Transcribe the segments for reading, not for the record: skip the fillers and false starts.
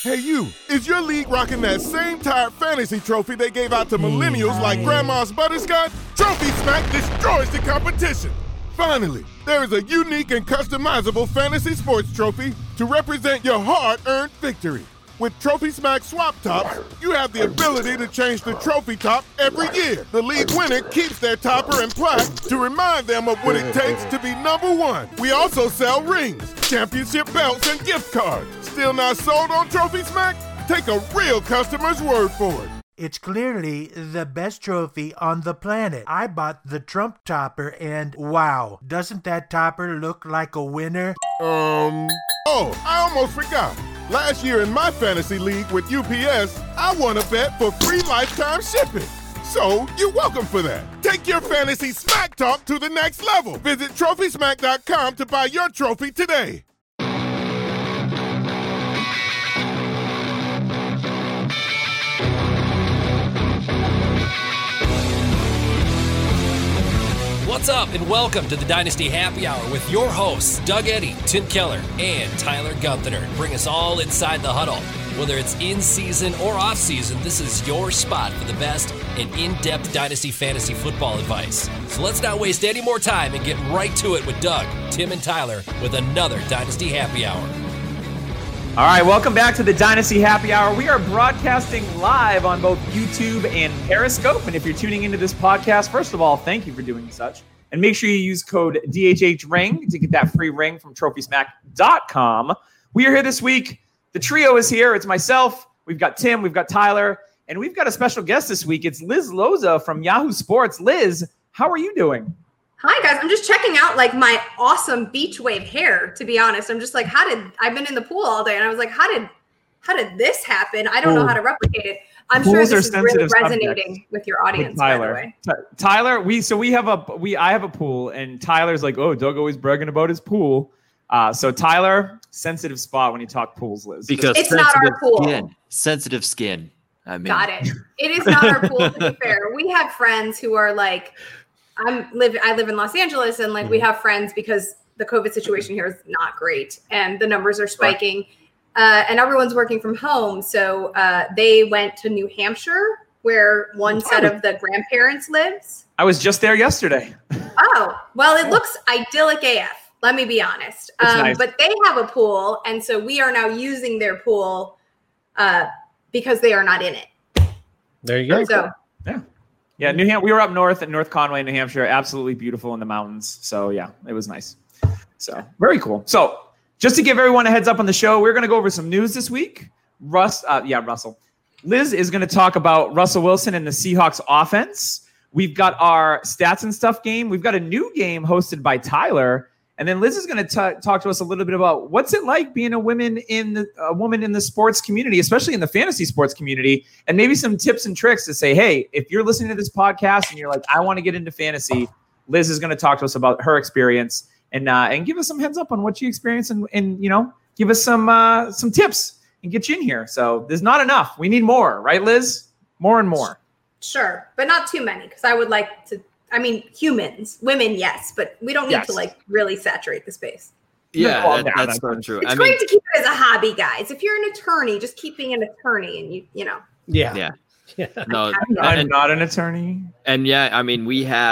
Hey you, is your league rocking that same tired fantasy trophy they gave out to millennials like Grandma's Butterscotch? Trophy Smack destroys the competition. Finally, there is a unique and customizable fantasy sports trophy to represent your hard-earned victory. With Trophy Smack Swap Tops, you have the ability to change the trophy top every year. The league winner keeps their topper and plaque to remind them of what it takes to be number one. We also sell rings, championship belts, and gift cards. Still not sold on Trophy Smack? Take a real customer's word for it. It's clearly the best trophy on the planet. I bought the Trump topper and wow, doesn't that topper look like a winner? Oh, I almost forgot. Last year in my fantasy league with UPS, I won a bet for free lifetime shipping. So you're welcome for that. Take your fantasy smack talk to the next level. Visit TrophySmack.com to buy your trophy today. What's up, and welcome to the Dynasty Happy Hour with your hosts, Doug Eddy, Tim Keller, and Tyler Gunther. Bring us all inside the huddle. Whether it's in season or off season, this is your spot for the best and in-depth Dynasty fantasy football advice. So let's not waste any more time and get right to it with Doug, Tim, and Tyler with another Dynasty Happy Hour. All right, welcome back to the Dynasty Happy Hour. We are broadcasting live on both YouTube and Periscope. And if you're tuning into this podcast, first of all, thank you for doing such. And make sure you use code DHHRING to get that free ring from TrophySmack.com. We are here this week. The trio is here. It's myself. We've got Tim. We've got Tyler. And we've got a special guest this week. It's Liz Loza from Yahoo Sports. Liz, how are you doing? Hi, guys. I'm just checking out like my awesome beach wave hair, to be honest. I'm just like, I've been in the pool all day and I was like, how did this happen? I don't know how to replicate it. I'm Pools sure this is really resonating subjects with your audience, with Tyler. by the way. Tyler, I have a pool and Tyler's like, oh, Doug always bragging about his pool. So Tyler, sensitive spot when you talk pools, Liz. Because it's not our pool. Sensitive skin. I mean. Got it. It is not our pool, to be fair. We have friends who are like, I live in Los Angeles, and like we have friends because the COVID situation here is not great and the numbers are spiking, and everyone's working from home. So they went to New Hampshire, where one set of the grandparents lives. I was just there yesterday. Oh, well, it looks idyllic AF. Let me be honest. Nice. But they have a pool, and so we are now using their pool because they are not in it. There you go. So, Yeah, we were up north at North Conway, New Hampshire. Absolutely beautiful in the mountains. So, yeah, it was nice. So, very cool. Just to give everyone a heads up on the show, we're going to go over some news this week. Russell. Liz is going to talk about Russell Wilson and the Seahawks offense. We've got our stats and stuff game. We've got a new game hosted by Tyler. And then Liz is going to talk to us a little bit about what's it like being a woman in the sports community, especially in the fantasy sports community, and maybe some tips and tricks to say, hey, if you're listening to this podcast and you're like, I want to get into fantasy, Liz is going to talk to us about her experience and give us some heads up on what she experienced and give us some tips and get you in here. So there's not enough. We need more, right, Liz? More and more. Sure, but not too many, because I would like to. I mean, humans, women, yes, but we don't need to like really saturate the space. Yeah, that's so true. It's great to keep it as a hobby, guys. If you're an attorney, just keep being an attorney, and you know. Yeah. No, I'm not an attorney. And yeah, I mean,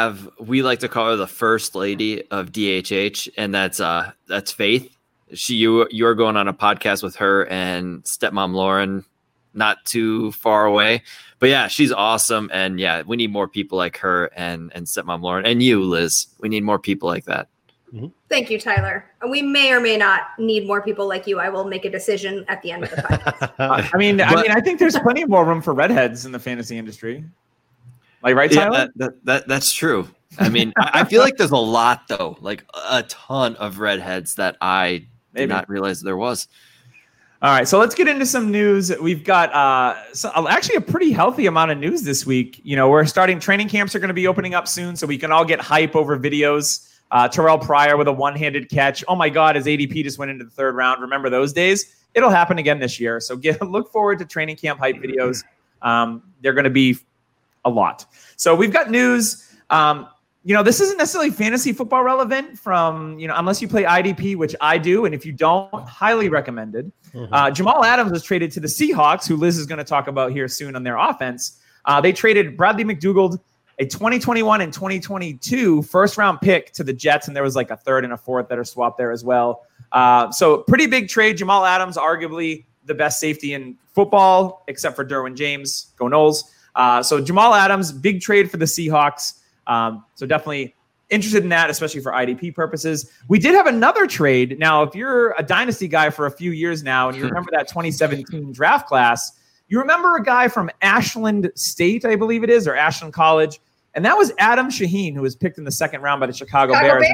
we like to call her the first lady of DHH, and that's Faith. You're going on a podcast with her and stepmom Lauren, not too far away. But yeah, she's awesome. And yeah, we need more people like her and stepmom Lauren and you, Liz. We need more people like that. Mm-hmm. Thank you, Tyler. And we may or may not need more people like you. I will make a decision at the end of the podcast. I think there's plenty more room for redheads in the fantasy industry. Like, right, Tyler? Yeah, that's true. I mean, I feel like there's a lot though, like a ton of redheads that I did not realize there was. All right, so let's get into some news. We've got actually a pretty healthy amount of news this week. We're starting training camps are going to be opening up soon, so we can all get hype over videos. Terrell Pryor with a one-handed catch. Oh my God, his ADP just went into the third round. Remember those days? It'll happen again this year. So look forward to training camp hype videos. They're going to be a lot. So we've got news. this isn't necessarily fantasy football relevant from, unless you play IDP, which I do. And if you don't, highly recommended. Jamal Adams was traded to the Seahawks, who Liz is going to talk about here soon on their offense. They traded Bradley McDougald, a 2021 and 2022 first-round pick to the Jets, and there was like a third and a fourth that are swapped there as well. So pretty big trade. Jamal Adams, arguably the best safety in football, except for Derwin James. Go Knowles. So Jamal Adams, big trade for the Seahawks. So definitely interested in that, especially for IDP purposes. We did have another trade. Now, if you're a dynasty guy for a few years now, and you remember that 2017 draft class, you remember a guy from Ashland State, I believe it is, or Ashland College, and that was Adam Shaheen, who was picked in the second round by the Chicago Bears.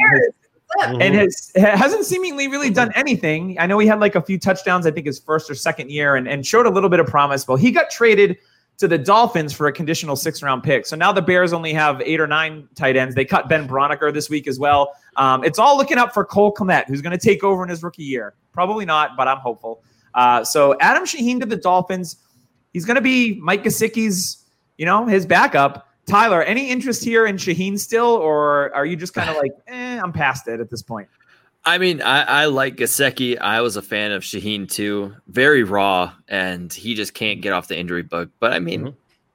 And hasn't seemingly really done anything. I know he had like a few touchdowns, I think his first or second year, and showed a little bit of promise. Well, he got traded to the Dolphins for a conditional 6th-round pick. So now the Bears only have 8 or 9 tight ends. They cut Ben Broniker this week as well. It's all looking up for Cole Kmet, who's going to take over in his rookie year. Probably not, but I'm hopeful. So Adam Shaheen to the Dolphins. He's going to be Mike Gesicki's, his backup. Tyler, any interest here in Shaheen still, or are you just kind of like, I'm past it at this point? I mean, I like Gesicki. I was a fan of Shaheen too. Very raw, and he just can't get off the injury bug. But I mean,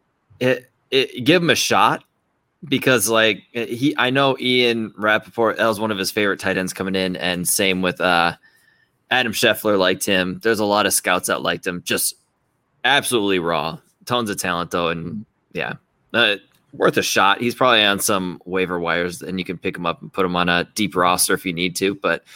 it give him a shot because I know Ian Rappaport, that was one of his favorite tight ends coming in, and same with Adam Scheffler liked him. There's a lot of scouts that liked him. Just absolutely raw. Tons of talent though, and worth a shot. He's probably on some waiver wires, and you can pick him up and put him on a deep roster if you need to. But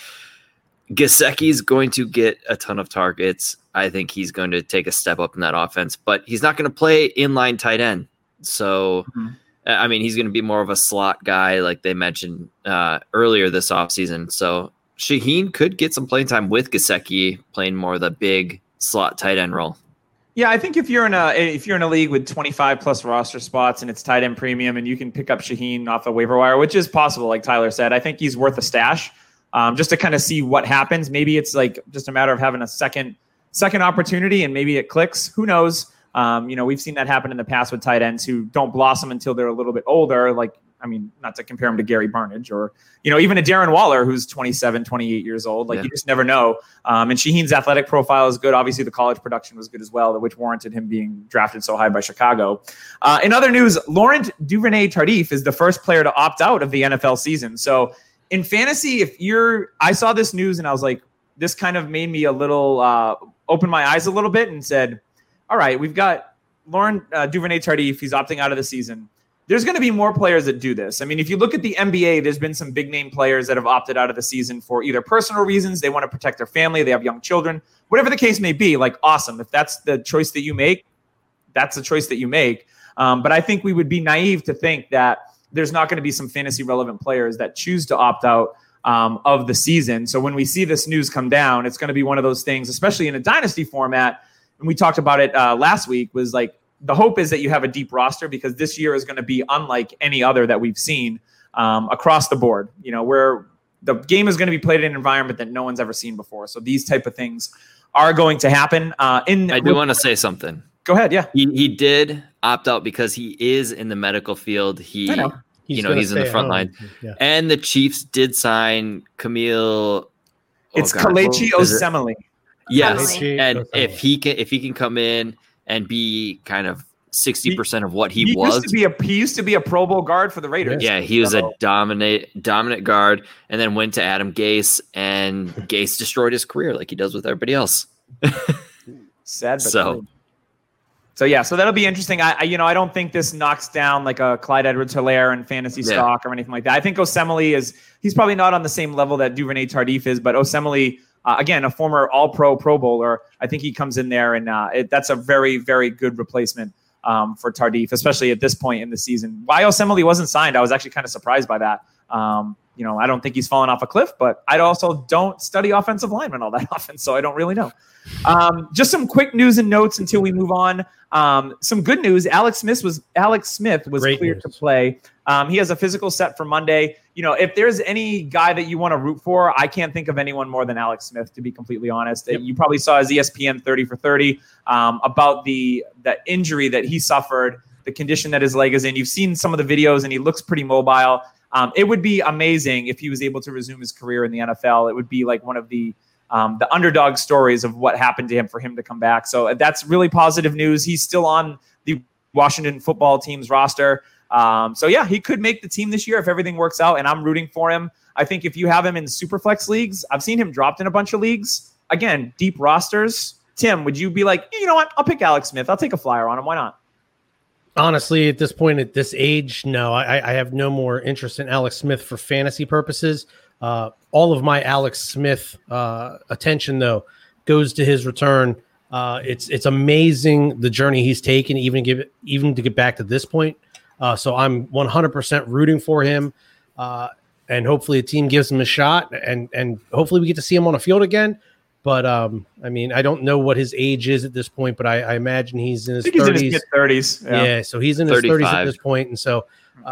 Gesicki's going to get a ton of targets. I think he's going to take a step up in that offense, but he's not going to play inline tight end. So, I mean, he's going to be more of a slot guy, like they mentioned earlier this offseason. So Shaheen could get some playing time with Gesicki playing more of the big slot tight end role. Yeah, I think if you're in a league with 25 plus roster spots and it's tight end premium and you can pick up Shaheen off the waiver wire, which is possible, like Tyler said, I think he's worth a stash just to kind of see what happens. Maybe it's like just a matter of having a second opportunity and maybe it clicks. Who knows? We've seen that happen in the past with tight ends who don't blossom until they're a little bit older. Not to compare him to Gary Barnidge or, even a Darren Waller who's 27, 28 years old. You just never know. And Shaheen's athletic profile is good. Obviously, the college production was good as well, which warranted him being drafted so high by Chicago. In other news, Laurent Duvernay-Tardif is the first player to opt out of the NFL season. So in fantasy, I saw this news and I was like, this kind of made me a little, open my eyes a little bit and said, all right, we've got Laurent Duvernay-Tardif. He's opting out of the season. There's going to be more players that do this. I mean, if you look at the NBA, there's been some big name players that have opted out of the season for either personal reasons, they want to protect their family, they have young children, whatever the case may be. Awesome. If that's the choice that you make, that's the choice that you make. But I think we would be naive to think that there's not going to be some fantasy relevant players that choose to opt out of the season. So when we see this news come down, it's going to be one of those things, especially in a dynasty format. And we talked about it last week, was the hope is that you have a deep roster because this year is going to be unlike any other that we've seen across the board, where the game is going to be played in an environment that no one's ever seen before. So these type of things are going to happen. I do want to say something. Go ahead. Yeah. He did opt out because he is in the medical field. He's in the front line. Yeah. And the Chiefs did sign Camille. It's Kelechi Osemele. Yes. And if he can come in and be kind of 60% of what he was. He used to be a Pro Bowl guard for the Raiders. Yeah, he was a dominant guard, and then went to Adam Gase, and Gase destroyed his career like he does with everybody else. Sad, but true. So that'll be interesting. I don't think this knocks down like a Clyde Edwards-Helaire in fantasy stock or anything like that. I think Osemele he's probably not on the same level that Duvernay-Tardif is, but Osemele, again, a former All-Pro Pro Bowler, I think he comes in there, and that's a very, very good replacement for Tardif, especially at this point in the season. Why Osemele wasn't signed, I was actually kind of surprised by that. I don't think he's fallen off a cliff, but I also don't study offensive linemen all that often, so I don't really know. Just some quick news and notes until we move on. Some good news. Alex Smith was cleared to play. He has a physical set for Monday. If there's any guy that you want to root for, I can't think of anyone more than Alex Smith, to be completely honest. Yep. You probably saw his ESPN 30 for 30 about the injury that he suffered, the condition that his leg is in. You've seen some of the videos, and he looks pretty mobile. It would be amazing if he was able to resume his career in the NFL. It would be like one of the underdog stories of what happened to him for him to come back. So that's really positive news. He's still on the Washington football team's roster. So yeah, he could make the team this year if everything works out, and I'm rooting for him. I think if you have him in Superflex leagues, I've seen him dropped in a bunch of leagues. Again, deep rosters. Tim, would you be like, you know what? I'll pick Alex Smith. I'll take a flyer on him. Why not? Honestly, at this point, at this age, no. I have no more interest in Alex Smith for fantasy purposes. All of my Alex Smith attention, though, goes to his return. It's amazing the journey he's taken, even to get back to this point. So I'm 100% rooting for him, and hopefully a team gives him a shot, and hopefully we get to see him on a field again. But I mean, I don't know what his age is at this point, but I imagine he's in his 30s. He's in his mid-30s. Yeah, so he's in his 30s at this point, and so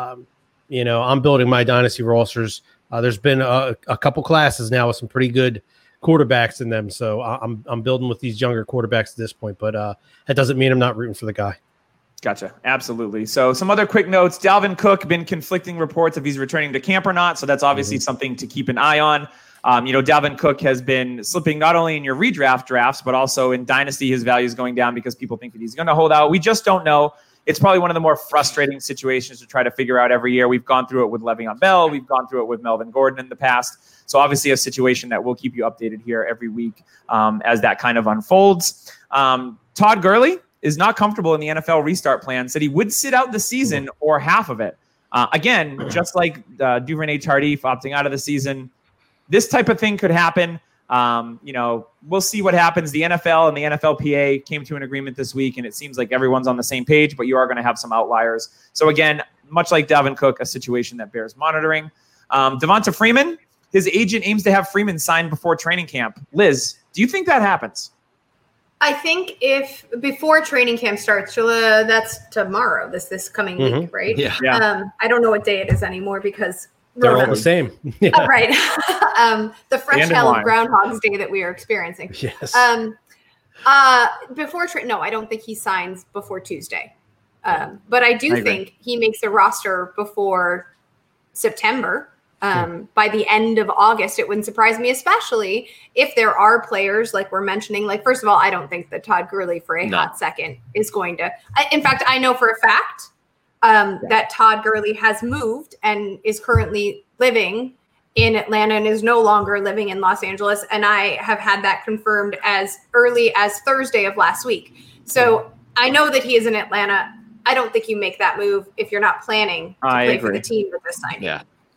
I'm building my dynasty rosters. There's been a couple classes now with some pretty good quarterbacks in them, so I'm building with these younger quarterbacks at this point. But that doesn't mean I'm not rooting for the guy. Gotcha. Absolutely. So some other quick notes. Dalvin Cook, been conflicting reports if he's returning to camp or not. So that's obviously something to keep an eye on. Dalvin Cook has been slipping not only in your redraft drafts, but also in Dynasty. His value is going down because people think that he's going to hold out. We just don't know. It's probably one of the more frustrating situations to try to figure out every year. We've gone through it with Le'Veon Bell. We've gone through it with Melvin Gordon in the past. So obviously a situation that we'll keep you updated here every week as that kind of unfolds. Todd Gurley is not comfortable in the NFL restart plan, said he would sit out the season or half of it. Again, just like Duvernay Tardif opting out of the season, this type of thing could happen. We'll see what happens. The NFL and the NFLPA came to an agreement this week, and it seems like everyone's on the same page, but you are going to have some outliers. So again, much like Dalvin Cook, a situation that bears monitoring. Devonta Freeman, his agent aims to have Freeman signed before training camp. Liz, do you think that happens? I think if before training camp starts, that's tomorrow, this coming week, right? Yeah. I don't know what day it is anymore because they're all the same. Yeah. Oh, right. The fresh hell of Groundhog's Day that we are experiencing. Yes. No, I don't think he signs before Tuesday. But I do think he makes a roster before September. By the end of August, it wouldn't surprise me, especially if there are players like we're mentioning. Like, first of all, I don't think that Todd Gurley for a hot second is going to. In fact, I know for a fact that Todd Gurley has moved and is currently living in Atlanta and is no longer living in Los Angeles. And I have had that confirmed as early as Thursday of last week. So I know that he is in Atlanta. I don't think you make that move if you're not planning to play for the team with this signing.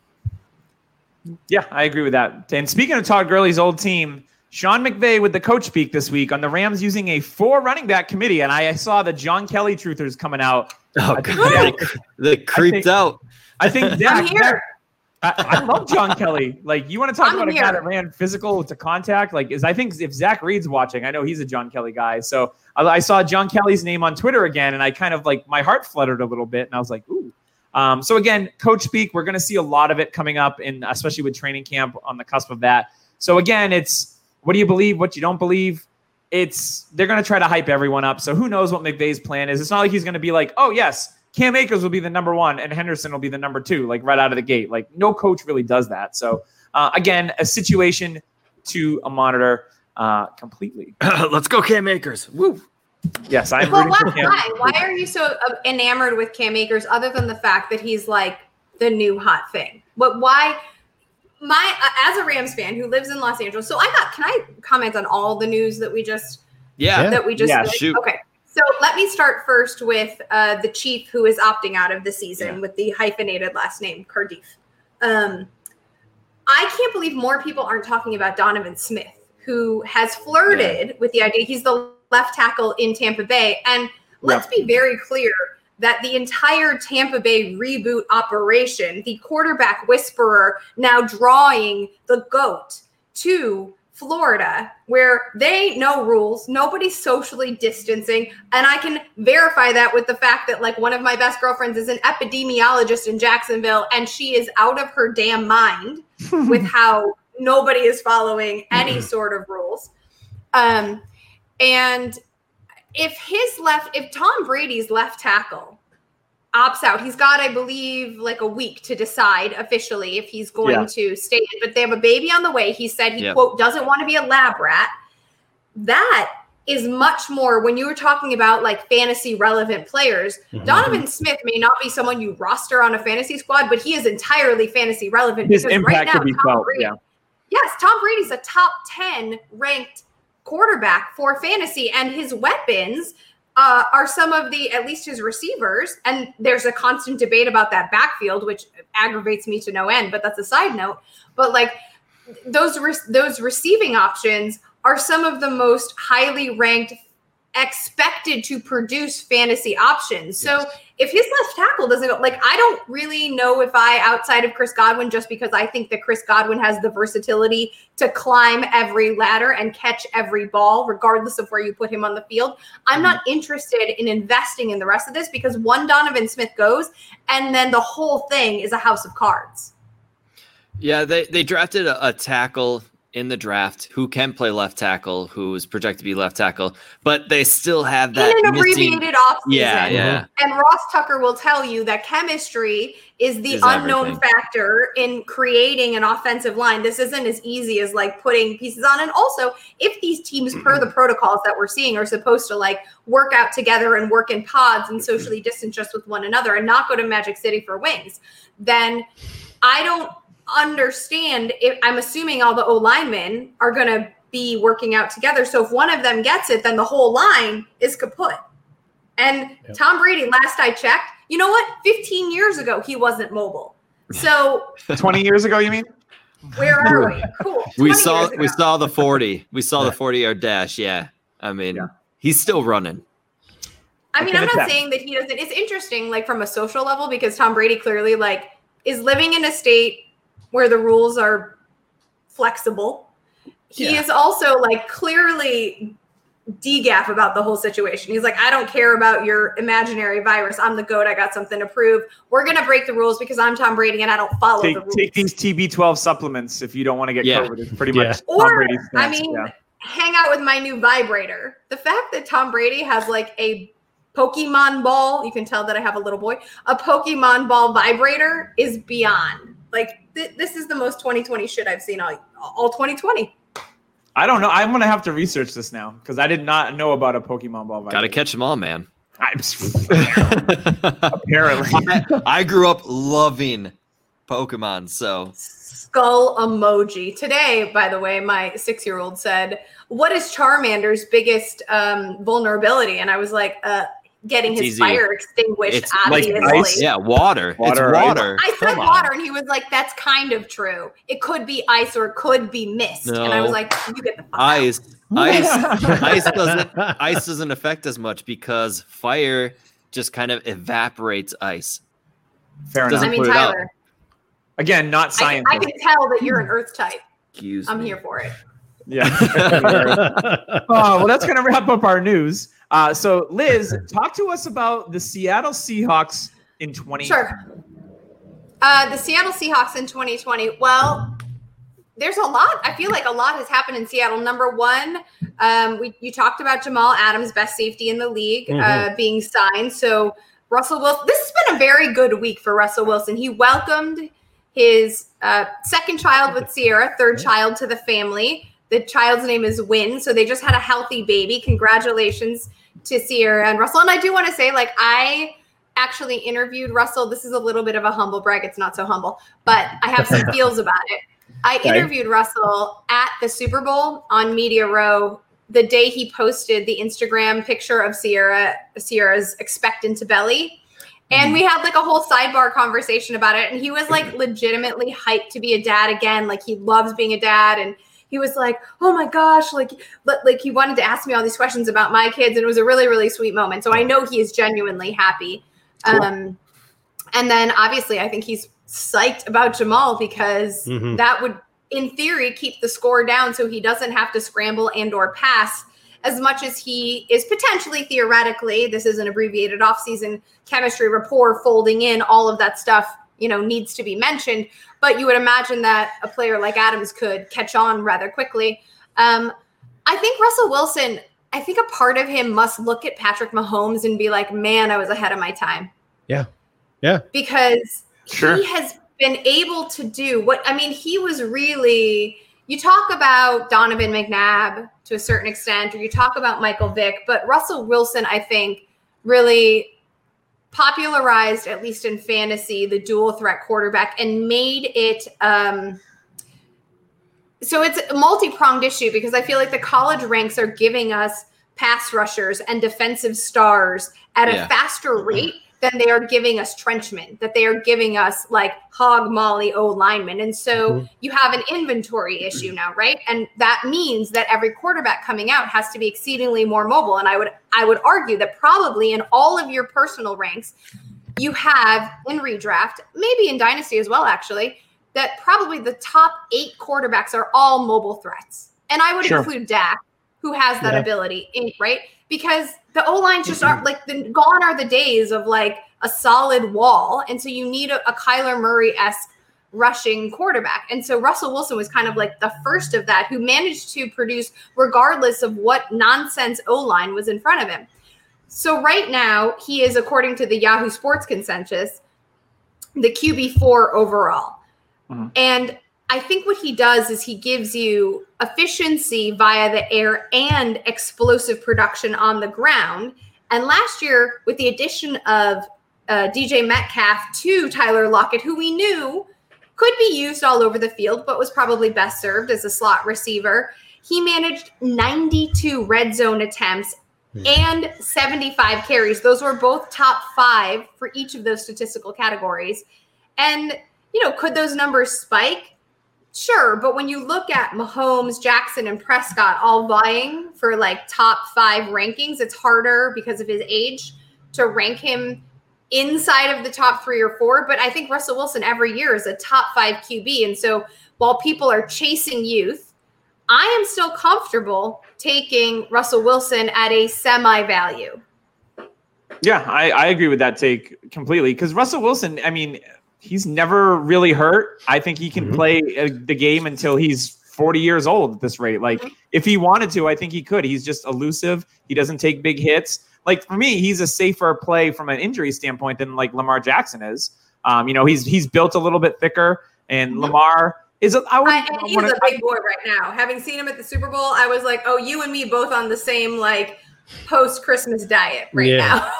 Yeah, I agree with that. And speaking of Todd Gurley's old team, Sean McVay with the coach speak this week on the Rams using a 4 running back committee. And I saw the John Kelly truthers coming out. Oh, God. They creeped out. I think I'm here. I love John Kelly. Like, you want to talk about a guy that ran physical to contact? I think if Zach Reed's watching, I know he's a John Kelly guy. So I saw John Kelly's name on Twitter again, and I kind of my heart fluttered a little bit, and I was like, ooh. So again, coach speak, we're going to see a lot of it coming up, especially with training camp on the cusp of that. So again, it's what do you believe, what you don't believe. They're going to try to hype everyone up. So who knows what McVay's plan is. It's not like he's going to be like, oh yes, Cam Akers will be the number 1 and Henderson will be the number 2, right out of the gate. No coach really does that. So again, a situation to monitor completely. Let's go Cam Akers. Woo. Yes, I'm rooting for Cam. Why are you so enamored with Cam Akers other than the fact that he's the new hot thing? But why? As a Rams fan who lives in Los Angeles, so can I comment on all the news that we just shoot. Okay. So let me start first with the Chief who is opting out of the season with the hyphenated last name, Cardiff. I can't believe more people aren't talking about Donovan Smith, who has flirted with the idea. He's the left tackle in Tampa Bay. And let's be very clear that the entire Tampa Bay reboot operation, the quarterback whisperer now drawing the GOAT to Florida, where they know rules, nobody's socially distancing. And I can verify that with the fact that one of my best girlfriends is an epidemiologist in Jacksonville, and she is out of her damn mind with how nobody is following any sort of rules. And if Tom Brady's left tackle opts out. He's got, I believe, like a week to decide officially if he's going to stay in. But they have a baby on the way. He said he, quote, doesn't want to be a lab rat. That is much more when you were talking about like fantasy relevant players. Donovan Smith may not be someone you roster on a fantasy squad, but he is entirely fantasy relevant. His because impact right now, could be felt. Yes, Tom Brady's a top 10 ranked quarterback for fantasy, and his weapons are some of the, at least his receivers. And there's a constant debate about that backfield, which aggravates me to no end, but that's a side note. But like those receiving options are some of the most highly ranked, expected to produce fantasy options. So if his left tackle doesn't go, like, I don't really know if outside of Chris Godwin, just because I think that Chris Godwin has the versatility to climb every ladder and catch every ball, regardless of where you put him on the field. I'm not interested in investing in the rest of this because one Donovan Smith goes and then the whole thing is a house of cards. Yeah, they drafted a tackle in the draft who can play left tackle, who is projected to be left tackle, but they still have that in an abbreviated offseason. Yeah. And Ross Tucker will tell you that chemistry is the unknown factor in creating an offensive line. This isn't as easy as like putting pieces on. And also, if these teams, per the protocols that we're seeing, are supposed to like work out together and work in pods and socially distance just with one another and not go to Magic City for wings, then I don't understand if I'm assuming all the O linemen are going to be working out together. So if one of them gets it, then the whole line is kaput. And Tom Brady, last I checked, you know what? 15 years ago, he wasn't mobile. So 20 years ago, you mean? Where are we? Cool. We saw the 40. We saw the 40-yard dash. Yeah. I mean, he's still running. I mean, I'm not saying that he doesn't. It's interesting, like from a social level, because Tom Brady clearly like is living in a state where the rules are flexible. He is also like clearly degaff about the whole situation. He's like, I don't care about your imaginary virus. I'm the GOAT. I got something to prove. We're going to break the rules because I'm Tom Brady and I don't follow the rules. Take these TB12 supplements if you don't want to get COVID. It's pretty much Tom Or, Brady's stance. I mean, hang out with my new vibrator. The fact that Tom Brady has like a Pokemon ball, you can tell that I have a little boy, a Pokemon ball vibrator is beyond. Like, this is the most 2020 shit I've seen all 2020. I don't know. I'm going to have to research this now because I did not know about a Pokemon ball vibrator. Got to catch them all, man. Apparently. I grew up loving Pokemon, so. Skull emoji. Today, by the way, my 6-year-old said, what is Charmander's biggest vulnerability? And I was like, getting his fire extinguished, obviously. Like ice? Yeah, water. It's water. I said water, and he was like, that's kind of true. It could be ice or it could be mist. No. And I was like, you get the fuck out. Ice doesn't affect as much because fire just kind of evaporates ice. Fair enough. I mean, Tyler. Again, not science. I can tell that you're an earth type. I'm here for it. Yeah. Well, that's going to wrap up our news. So, Liz, talk to us about the Seattle Seahawks in 2020. Sure. The Seattle Seahawks in 2020. Well, there's a lot. I feel like a lot has happened in Seattle. Number one, you talked about Jamal Adams, best safety in the league, being signed. So Russell Wilson, this has been a very good week for Russell Wilson. He welcomed his second child with Sierra, third child to the family. The child's name is Wynn. So they just had a healthy baby. Congratulations to Sierra and Russell. And I do want to say, like, I actually interviewed Russell. This is a little bit of a humble brag. It's not so humble, but I have some feels about it. I interviewed Russell at the Super Bowl on Media Row the day he posted the Instagram picture of Sierra's expectant belly. And we had like a whole sidebar conversation about it. And he was like legitimately hyped to be a dad again. Like he loves being a dad. And he was like, oh my gosh, like he wanted to ask me all these questions about my kids. And it was a really, really sweet moment. So I know he is genuinely happy. Cool. And then obviously I think he's psyched about Jamal because that would, in theory, keep the score down so he doesn't have to scramble and or pass as much as he is potentially theoretically. This is an abbreviated offseason chemistry, rapport, folding in, all of that stuff, needs to be mentioned. But you would imagine that a player like Adams could catch on rather quickly. I think Russell Wilson, I think a part of him must look at Patrick Mahomes and be like, man, I was ahead of my time. Yeah. Yeah. Because Sure. he has been able to do he was really, you talk about Donovan McNabb to a certain extent, or you talk about Michael Vick, but Russell Wilson, I think, really popularized, at least in fantasy, the dual threat quarterback and made it so it's a multi-pronged issue, because I feel like the college ranks are giving us pass rushers and defensive stars at a faster rate than they are giving us trenchmen, that they are giving us like hog molly O linemen. And so you have an inventory issue now, right? And that means that every quarterback coming out has to be exceedingly more mobile. And I would argue that probably in all of your personal ranks, you have in redraft, maybe in dynasty as well, actually, that probably the top 8 quarterbacks are all mobile threats. And I would include Dak, who has that ability, right? Because the O-lines just aren't gone are the days of like a solid wall. And so you need a Kyler Murray-esque rushing quarterback. And so Russell Wilson was kind of like the first of that, who managed to produce regardless of what nonsense O-line was in front of him. So right now he is, according to the Yahoo Sports consensus, the QB4 overall. And I think what he does is he gives you efficiency via the air and explosive production on the ground. And last year, with the addition of DJ Metcalf to Tyler Lockett, who we knew could be used all over the field, but was probably best served as a slot receiver, he managed 92 red zone attempts and 75 carries. Those were both top 5 for each of those statistical categories. And could those numbers spike? Sure. But when you look at Mahomes, Jackson, and Prescott all vying for like top 5 rankings, it's harder because of his age to rank him inside of the top 3 or 4. But I think Russell Wilson every year is a top 5 QB. And so while people are chasing youth, I am still comfortable taking Russell Wilson at a semi-value. Yeah, I agree with that take completely. Because Russell Wilson, he's never really hurt. I think he can play the game until he's 40 years old at this rate. Like, if he wanted to, I think he could. He's just elusive. He doesn't take big hits. Like, for me, he's a safer play from an injury standpoint than like Lamar Jackson is. He's built a little bit thicker, and Lamar is he's a big boy right now. Having seen him at the Super Bowl, I was like, oh, you and me both on the same like post-Christmas diet now.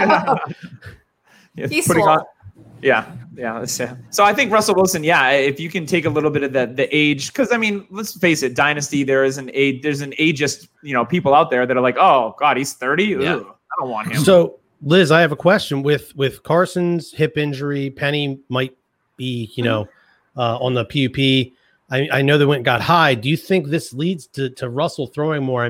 He's swole. Yeah. So I think Russell Wilson, if you can take a little bit of the age, because let's face it, dynasty, there's an ageist, people out there that are like, oh God, he's 30. Yeah. Ugh, I don't want him. So Liz, I have a question with Carson's hip injury. Penny might be, on the PUP. I know they went and got high. Do you think this leads to Russell throwing more?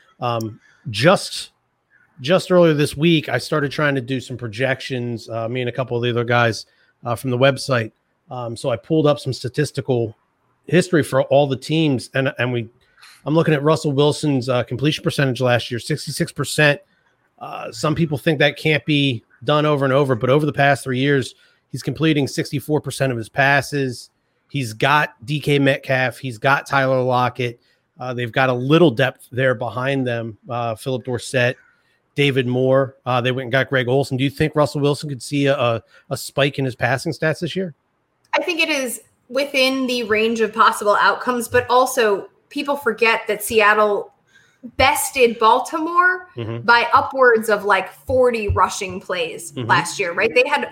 Just earlier this week, I started trying to do some projections, me and a couple of the other guys from the website. So I pulled up some statistical history for all the teams, and I'm looking at Russell Wilson's completion percentage last year, 66%. Some people think that can't be done over and over, but over the past 3 years, he's completing 64% of his passes. He's got DK Metcalf. He's got Tyler Lockett. They've got a little depth there behind them. Philip Dorsett, David Moore. They went and got Greg Olsen. Do you think Russell Wilson could see a spike in his passing stats this year? I think it is within the range of possible outcomes, but also people forget that Seattle bested Baltimore by upwards of like 40 rushing plays last year, right? They had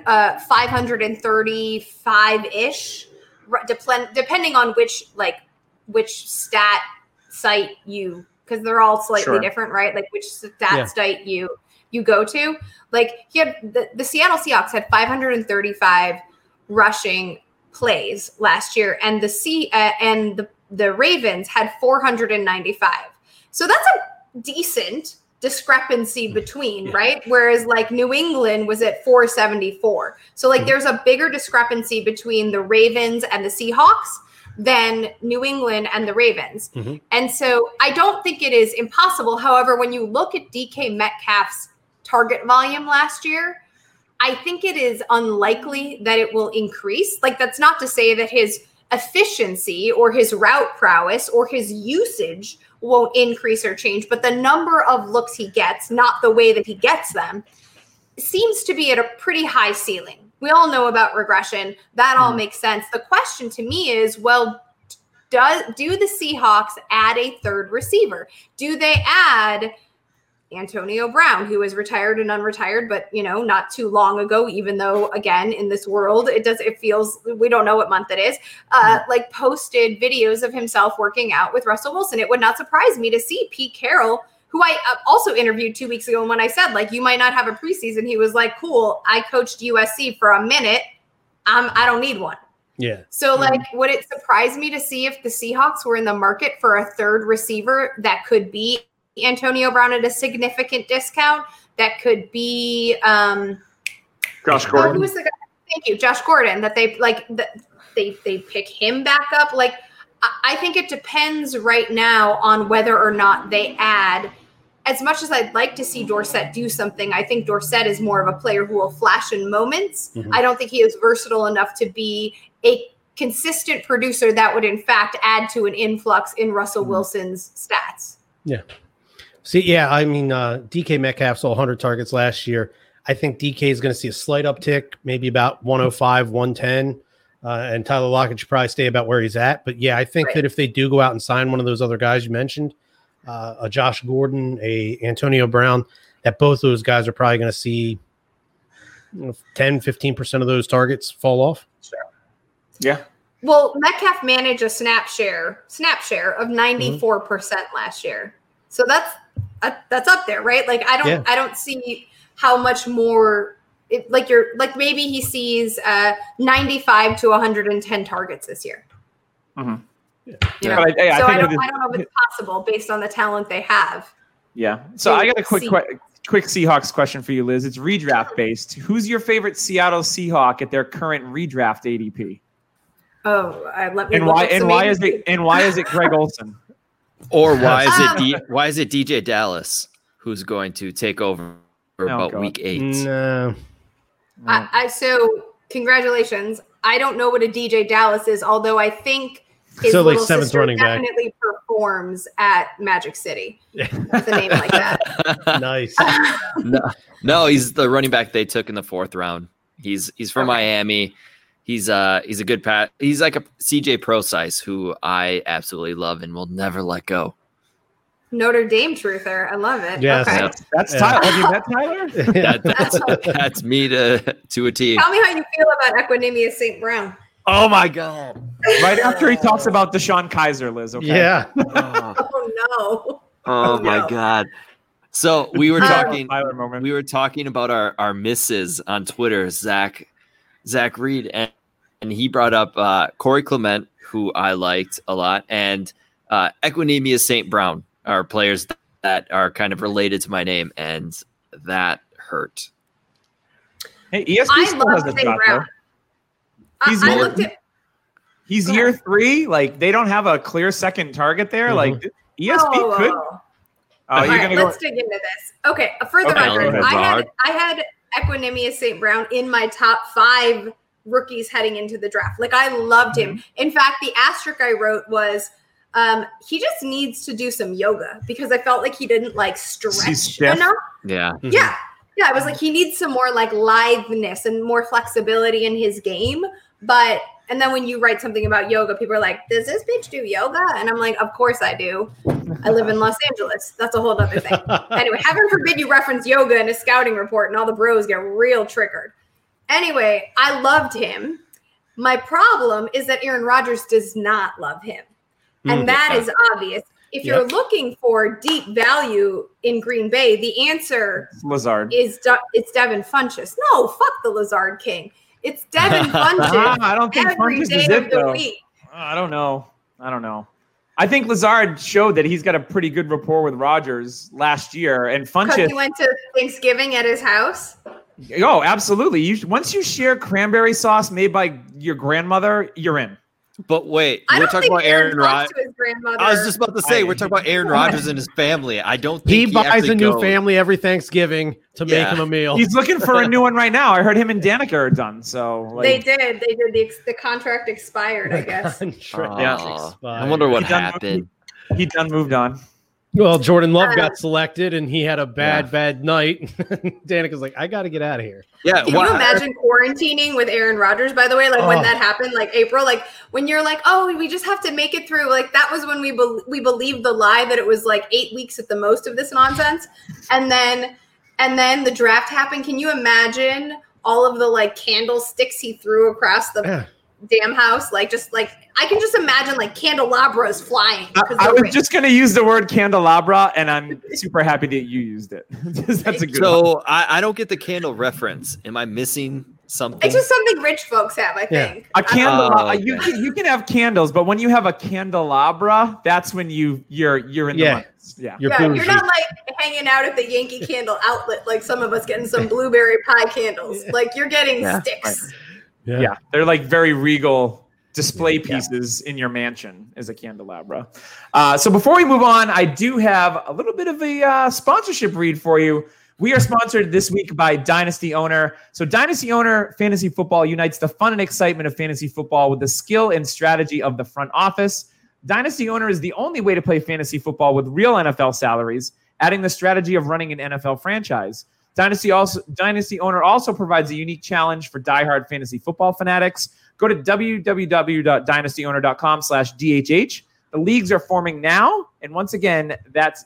535-ish, depending on which stat site because they're all slightly different, right? Like which stat site you go to. Like he had the Seattle Seahawks had 535 rushing plays last year, and the Ravens had 495. So that's a decent discrepancy between, right? Whereas like New England was at 474. So like there's a bigger discrepancy between the Ravens and the Seahawks than New England and the Ravens. And so I don't think it is impossible. However, when you look at DK Metcalf's target volume last year, I think it is unlikely that it will increase. Like that's not to say that his efficiency or his route prowess or his usage won't increase or change, but the number of looks he gets, not the way that he gets them, seems to be at a pretty high ceiling. We all know about regression. That all makes sense. The question to me is, well, do the Seahawks add a third receiver? Do they add Antonio Brown, who is retired and unretired, but not too long ago, even though again, in this world, it feels, we don't know what month it is, like posted videos of himself working out with Russell Wilson. It would not surprise me to see Pete Carroll, who I also interviewed 2 weeks ago. And when I said, like, you might not have a preseason, he was like, cool, I coached USC for a minute. I don't need one. Yeah. So, like, would it surprise me to see if the Seahawks were in the market for a third receiver that could be Antonio Brown at a significant discount? That could be Josh Gordon. Who was the guy? Thank you, Josh Gordon. That they pick him back up. Like, I think it depends right now on whether or not they add. As much as I'd like to see Dorsett do something, I think Dorsett is more of a player who will flash in moments. Mm-hmm. I don't think he is versatile enough to be a consistent producer that would, in fact, add to an influx in Russell Wilson's stats. Yeah. See, yeah, I mean, DK Metcalf saw 100 targets last year. I think DK is going to see a slight uptick, maybe about 105, 110. And Tyler Lockett should probably stay about where he's at. But, yeah, I think that if they do go out and sign one of those other guys you mentioned, a Josh Gordon, a Antonio Brown, that both those guys are probably going to see 10, 15% of those targets fall off. Sure. Yeah. Well, Metcalf managed a snap share of 94% last year. So that's up there, right? Like, I don't see how much more maybe he sees 95 to 110 targets this year. Mm-hmm. I don't know if it's possible based on the talent they have. Yeah. So I got a quick Seahawks question for you, Liz. It's redraft based. Who's your favorite Seattle Seahawk at their current redraft ADP? Oh, let me. Why is it Greg Olsen? Or why is it DJ Dallas who's going to take over week 8? No. So congratulations. I don't know what a DJ Dallas is, although I think his So, like, little seventh sister running back. definitely performs at Magic City. With a name like that. Nice. No, he's the running back they took in the 4th round. He's from Miami. He's a good pat. He's like a CJ Procise, who I absolutely love and will never let go. Notre Dame truther. I love it. Yes. Okay. That's Tyler. Have you met Tyler? That's me to a T. Tell me how you feel about Equanimeous St. Brown. Oh my God. Right after he talks about Deshaun Kaiser, Liz. Okay. Yeah. Oh no. Oh my God. So we were talking. Tyler moment. We were talking about our misses on Twitter. Zach Reed, and he brought up Corey Clement, who I liked a lot, and Equanimeous St. Brown are players that are kind of related to my name, and that hurt. Hey, ESP I still has love a St. shot, Brown. though. He's year 3. Like, they don't have a clear second target there. Like, ESP could. Let's dig into this. Okay, for the record, I had Equanimeous St. Brown in my top 5 rookies heading into the draft. Like, I loved him. In fact, the asterisk I wrote was he just needs to do some yoga, because I felt like he didn't stretch enough. Yeah. Mm-hmm. Yeah. I was like, he needs some more litheness and more flexibility in his game. And then when you write something about yoga, people are like, does this bitch do yoga? And I'm like, of course I do. I live in Los Angeles. That's a whole other thing. Anyway, heaven forbid you reference yoga in a scouting report and all the bros get real triggered. Anyway, I loved him. My problem is that Aaron Rodgers does not love him. And that is obvious. If you're looking for deep value in Green Bay, the answer Lazard is it's Devin Funchess. No, fuck the Lazard King. It's Devin Funchess. I don't think every Funchess day is of it, the though. week. I don't know. I think Lazard showed that he's got a pretty good rapport with Rodgers last year, and Because Funchess. he went to Thanksgiving at his house. Oh, absolutely. Once you share cranberry sauce made by your grandmother, you're in. But wait, I we're don't talking think about Aaron talks Rodgers. to his grandmother. I was just about to say, we're talking about Aaron Rodgers and his family. I don't think He buys actually a new goes. family every Thanksgiving to make him a meal. He's looking for a new one right now. I heard him and Danica are done. So They did. The contract expired, I guess. I wonder what happened. He done moved on. Well, Jordan Love got selected, and he had a bad night. Danica's like, I got to get out of here. Yeah. Can you imagine quarantining with Aaron Rodgers, by the way? Like when that happened, like April, like when you're like, oh, we just have to make it through. Like that was when we believed the lie that it was like 8 weeks at the most of this nonsense. And then the draft happened. Can you imagine all of the like candlesticks he threw across the damn house? Like I can just imagine like candelabras flying. I was just going to use the word candelabra, and I'm super happy that you used it. That's a good one. So I don't get the candle reference. Am I missing something? It's just something rich folks have, I think. A candelabra. You can have candles, but when you have a candelabra, that's when you're in the months. Yeah. You're not like hanging out at the Yankee Candle outlet like some of us getting some blueberry pie candles. Like you're getting sticks. Right. Yeah, they're like very regal display pieces in your mansion as a candelabra. So before we move on, I do have a little bit of a sponsorship read for you. We are sponsored this week by Dynasty Owner. So Dynasty Owner Fantasy Football unites the fun and excitement of fantasy football with the skill and strategy of the front office. Dynasty Owner is the only way to play fantasy football with real NFL salaries, adding the strategy of running an NFL franchise. Dynasty Owner also provides a unique challenge for diehard fantasy football fanatics. Go to www.dynastyowner.com/DHH. The leagues are forming now. And once again, that's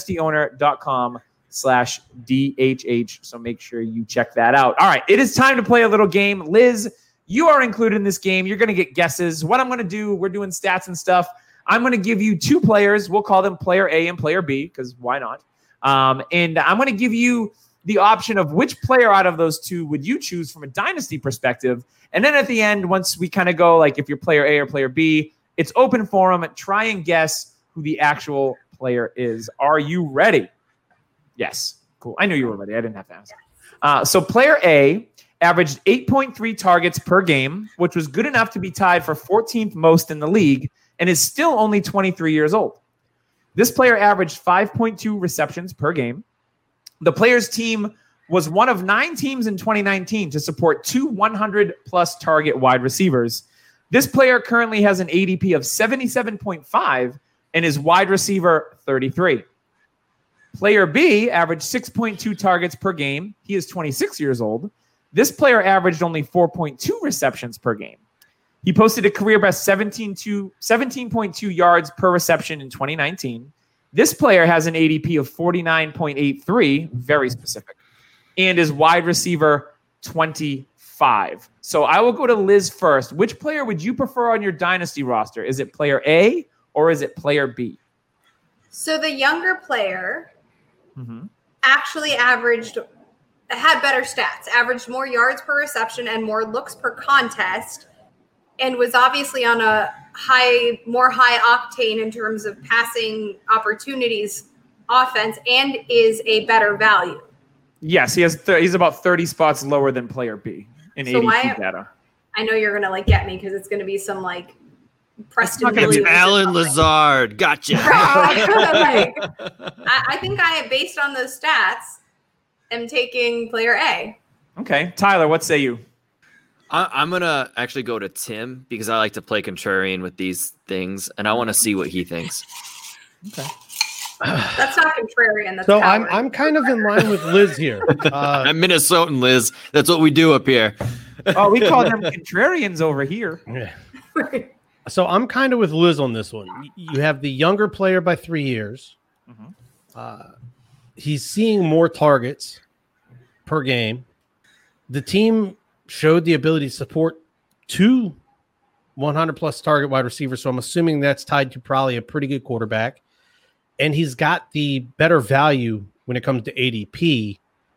dynastyowner.com/DHH. So make sure you check that out. All right, it is time to play a little game. Liz, you are included in this game. You're going to get guesses. What I'm going to do, we're doing stats and stuff. I'm going to give you two players. We'll call them player A and player B because why not? And I'm going to give you the option of which player out of those two would you choose from a dynasty perspective. And then at the end, once we kind of go like if you're player A or player B, it's open forum. Try and guess who the actual player is. Are you ready? Yes. Cool. I knew you were ready. I didn't have to ask. So player A averaged 8.3 targets per game, which was good enough to be tied for 14th most in the league and is still only 23 years old. This player averaged 5.2 receptions per game. The player's team was one of 9 teams in 2019 to support 2 100-plus target wide receivers. This player currently has an ADP of 77.5 and is wide receiver 33. Player B averaged 6.2 targets per game. He is 26 years old. This player averaged only 4.2 receptions per game. He posted a career best 17.2 yards per reception in 2019. This player has an ADP of 49.83, very specific, and is wide receiver 25. So I will go to Liz first. Which player would you prefer on your dynasty roster? Is it player A or is it player B? So the younger player actually had better stats, averaged more yards per reception and more looks per contest, and was obviously on a more high octane in terms of passing opportunities offense and is a better value. Yes, he's about 30 spots lower than player B in ADP data. I know you're going to get me because it's going to be some Preston Williams. Allen Lazard. Gotcha. I think based on those stats, am taking player A. Okay. Tyler, what say you? I'm going to actually go to Tim because I like to play contrarian with these things, and I want to see what he thinks. Okay. That's not contrarian. That's so I'm kind of in line with Liz here. I'm Minnesotan, Liz. That's what we do up here. Oh, we call them contrarians over here. Yeah. So I'm kind of with Liz on this one. You have the younger player by 3 years. He's seeing more targets per game. The team showed the ability to support 2 100-plus target wide receivers, so I'm assuming that's tied to probably a pretty good quarterback. And he's got the better value when it comes to ADP.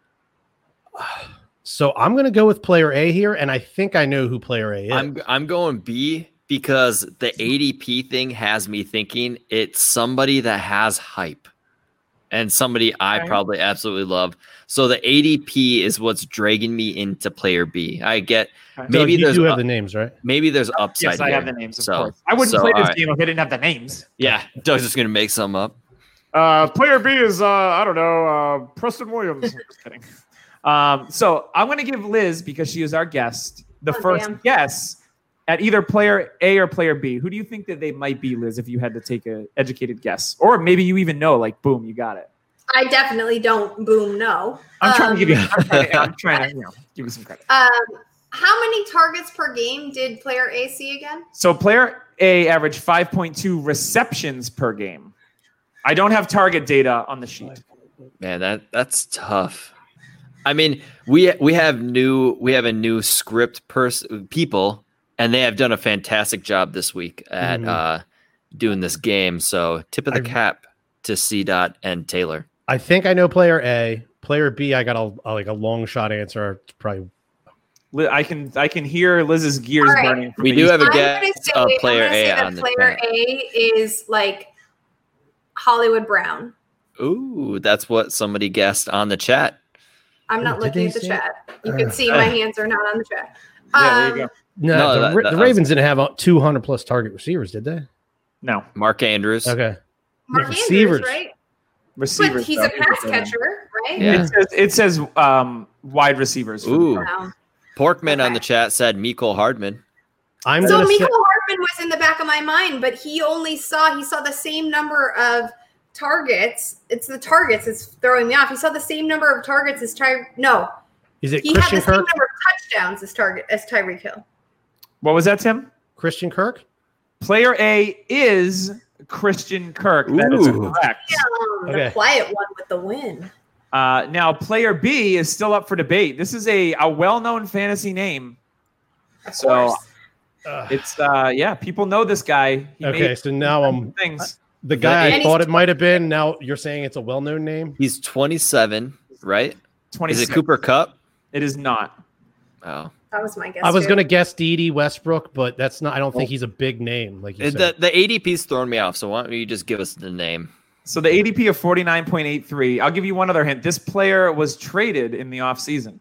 So I'm going to go with player A here, and I think I know who player A is. I'm going B because the ADP thing has me thinking it's somebody that has hype and somebody I probably absolutely love. So the ADP is what's dragging me into player B. I get maybe you do have the names, right? Maybe there's upside. Yes, I have the names, of course. I wouldn't play this game if I didn't have the names. Yeah, Doug's just going to make some up. Player B is, I don't know, Preston Williams. Just kidding. So I'm going to give Liz, because she is our guest, the first guess at either player A or player B. Who do you think that they might be, Liz, if you had to take an educated guess? Or maybe you even know, like, boom, you got it. I definitely don't boom know. I'm trying to give you give you some credit. How many targets per game did player A see again? So player A averaged 5.2 receptions per game. I don't have target data on the sheet. Man, that's tough. I mean, we have a new script people, and they have done a fantastic job this week at doing this game. So tip of the cap to C-Dot and Taylor. I think I know player A. Player B, I got a long shot answer. It's probably. I can hear Liz's gears burning. We do have a guess of player A on the player A is like Hollywood Brown. Ooh, that's what somebody guessed on the chat. I'm not looking at the chat. You can see my hands are not on the chat. Yeah, there you go. No, the Ravens didn't have 200 plus target receivers, did they? No. Mark Andrews. Okay. Mark Andrews, right? Receivers. But he's a pass catcher, right? Yeah. It says wide receivers. Ooh. Wow. Porkman on the chat said Mecole Hardman. So Mecole Hardman was in the back of my mind, but he saw the same number of targets. It's the targets. It's throwing me off. He saw the same number of targets as Is it he Christian had the Kirk? same number of touchdowns as Tyreek Hill. What was that, Tim? Christian Kirk? Player A is Christian Kirk. That is correct. The quiet one with the win. Now, player B is still up for debate. This is a well-known fantasy name. Of course. It's people know this guy. So now things. The guy I thought it might have been. Now you're saying it's a well-known name. He's 27, right? 26. Is it Cooper Kupp? It is not. Oh, that was my guess. I was going to guess D.D. Westbrook, but that's not. I don't think he's a big name like you said. The ADP's thrown me off. So why don't you just give us the name? So the ADP of 49.83. I'll give you one other hint. This player was traded in the offseason.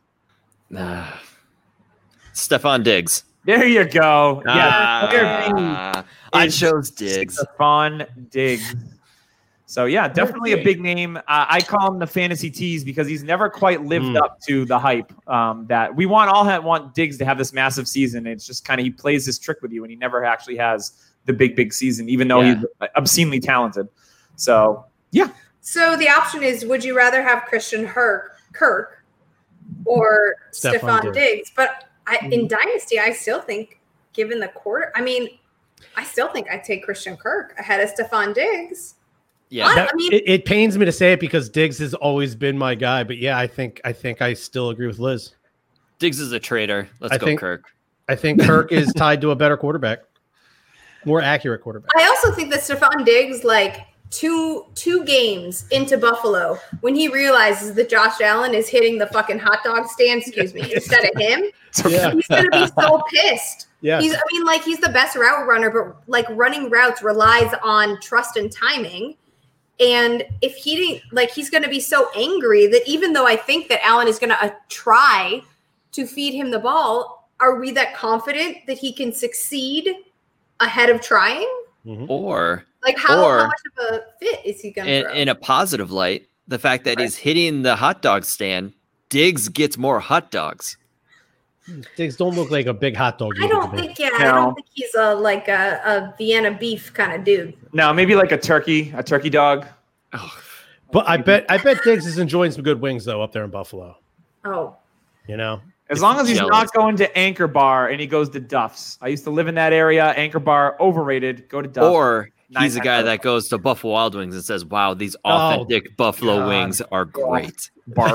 Stephon Diggs. There you go. Yeah, I chose Diggs. Stephon Diggs. So yeah, definitely a big name. I call him the fantasy tease because he's never quite lived up to the hype that we want Diggs to have this massive season. It's just kind of he plays this trick with you, and he never actually has the big season, even though he's obscenely talented. So yeah. So the option is: would you rather have Christian Kirk or Stephon Diggs? But in Dynasty, I still think, given the quarter, I still think I'd take Christian Kirk ahead of Stephon Diggs. Yeah, it pains me to say it because Diggs has always been my guy, but yeah, I think I still agree with Liz. Diggs is a traitor. Let's go Kirk. I think Kirk is tied to a better quarterback, more accurate quarterback. I also think that Stephon Diggs, like two games into Buffalo, when he realizes that Josh Allen is hitting the fucking hot dog stand, instead of him, he's gonna be so pissed. Yeah, he's the best route runner, but like running routes relies on trust and timing. And if he didn't, he's going to be so angry that even though I think that Allen is going to try to feed him the ball, are we that confident that he can succeed ahead of trying? Mm-hmm. Or how much of a fit is he going to throw? In a positive light, the fact that he's hitting the hot dog stand, Diggs gets more hot dogs. Diggs don't look like a big hot dog. I don't think he's a Vienna beef kind of dude. No, maybe like a turkey dog. Oh. But I bet Diggs is enjoying some good wings though up there in Buffalo. Oh, as long as he's not going to Anchor Bar and he goes to Duff's. I used to live in that area. Anchor Bar overrated. Go to Duff's. Or he's a guy that goes to Buffalo Wild Wings and says, "Wow, these authentic Buffalo wings are great." Barf.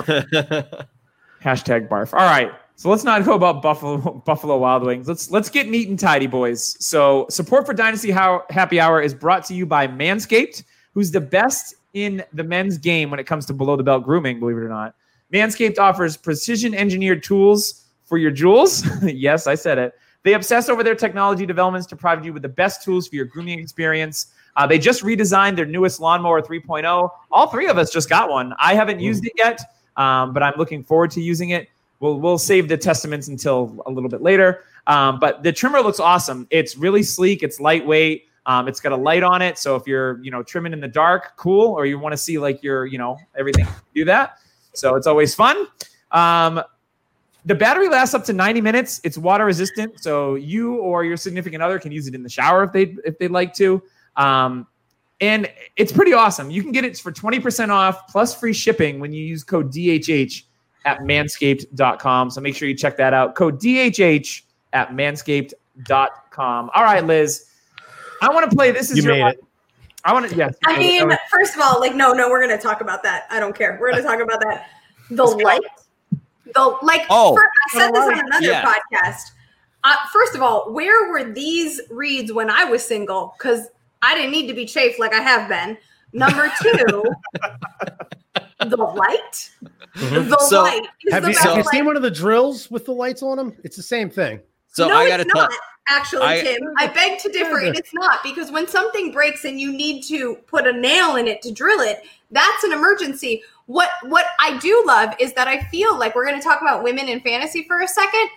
Hashtag barf. All right. So let's not go about Buffalo Wild Wings. Let's get neat and tidy, boys. So support for Dynasty Happy Hour is brought to you by Manscaped, who's the best in the men's game when it comes to below-the-belt grooming, believe it or not. Manscaped offers precision-engineered tools for your jewels. Yes, I said it. They obsess over their technology developments to provide you with the best tools for your grooming experience. They just redesigned their newest Lawnmower 3.0. All three of us just got one. I haven't used it yet, but I'm looking forward to using it. We'll save the testaments until a little bit later. But the trimmer looks awesome. It's really sleek. It's lightweight. It's got a light on it. So if you're, trimming in the dark, cool. Or you want to see like your, everything, do that. So it's always fun. The battery lasts up to 90 minutes. It's water resistant, so you or your significant other can use it in the shower if they'd like to. And it's pretty awesome. You can get it for 20% off plus free shipping when you use code DHH at manscaped.com. So make sure you check that out. Code DHH at manscaped.com. All right, Liz. I want to play. This is You made it. I want to. Yes. I mean, first of all, like, no, we're going to talk about that. I don't care. We're going to talk about that. The light. I said this on another podcast. First of all, where were these reads when I was single? Because I didn't need to be chafed like I have been. Number 2, the light. The light. Have you seen one of the drills with the lights on them? It's the same thing. So no, I got to it's not. Actually, Tim, I beg to differ. It's not, because when something breaks and you need to put a nail in it to drill it, that's an emergency. What I do love is that I feel like we're going to talk about women in fantasy for a second.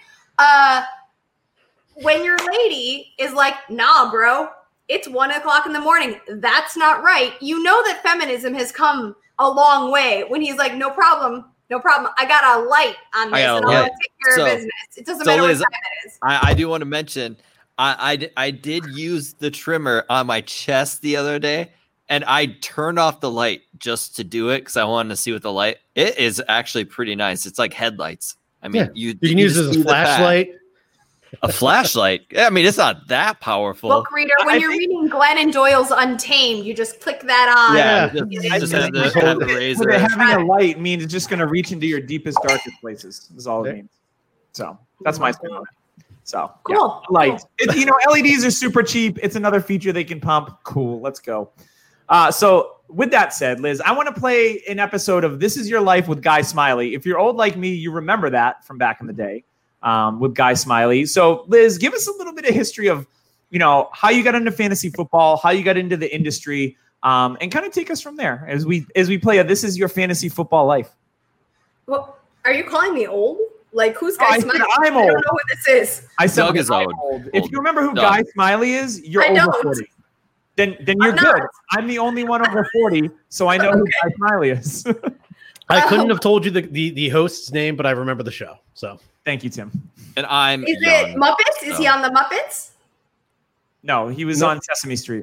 When your lady is like, nah, bro, it's 1:00 in the morning. That's not right. You know that feminism has come a long way when he's like, no problem. I got a light on this, and I'll take care of business. It doesn't matter Liz, what time it is. I do want to mention, I did use the trimmer on my chest the other day, and I turned off the light just to do it because I wanted to see what the light. It is actually pretty nice. It's like headlights. I mean, you can use it as a flashlight. A flashlight. I mean, it's not that powerful. Book reader, when you're reading Glennon Doyle's Untamed, you just click that on. Yeah, just have the razor. Having a light means it's just going to reach into your deepest, darkest places. Is all it means. So that's my story. So cool. Yeah, light. LEDs are super cheap. It's another feature they can pump. Cool. Let's go. So with that said, Liz, I want to play an episode of This Is Your Life with Guy Smiley. If you're old like me, you remember that from back in the day. With Guy Smiley. So Liz, give us a little bit of history of, how you got into fantasy football, how you got into the industry, and kind of take us from there as we play This Is Your Fantasy Football Life. Well, are you calling me old? Like, who's Guy Smiley? I'm old. I don't know who this is. I said Doug is old. If you remember who Guy Smiley is, you're over 40. Then you're good. I'm the only one over 40, so I know who Guy Smiley is. I couldn't have told you the host's name, but I remember the show. So thank you, Tim. And I'm Is it Muppets? Is he on the Muppets? No, he was on Sesame Street.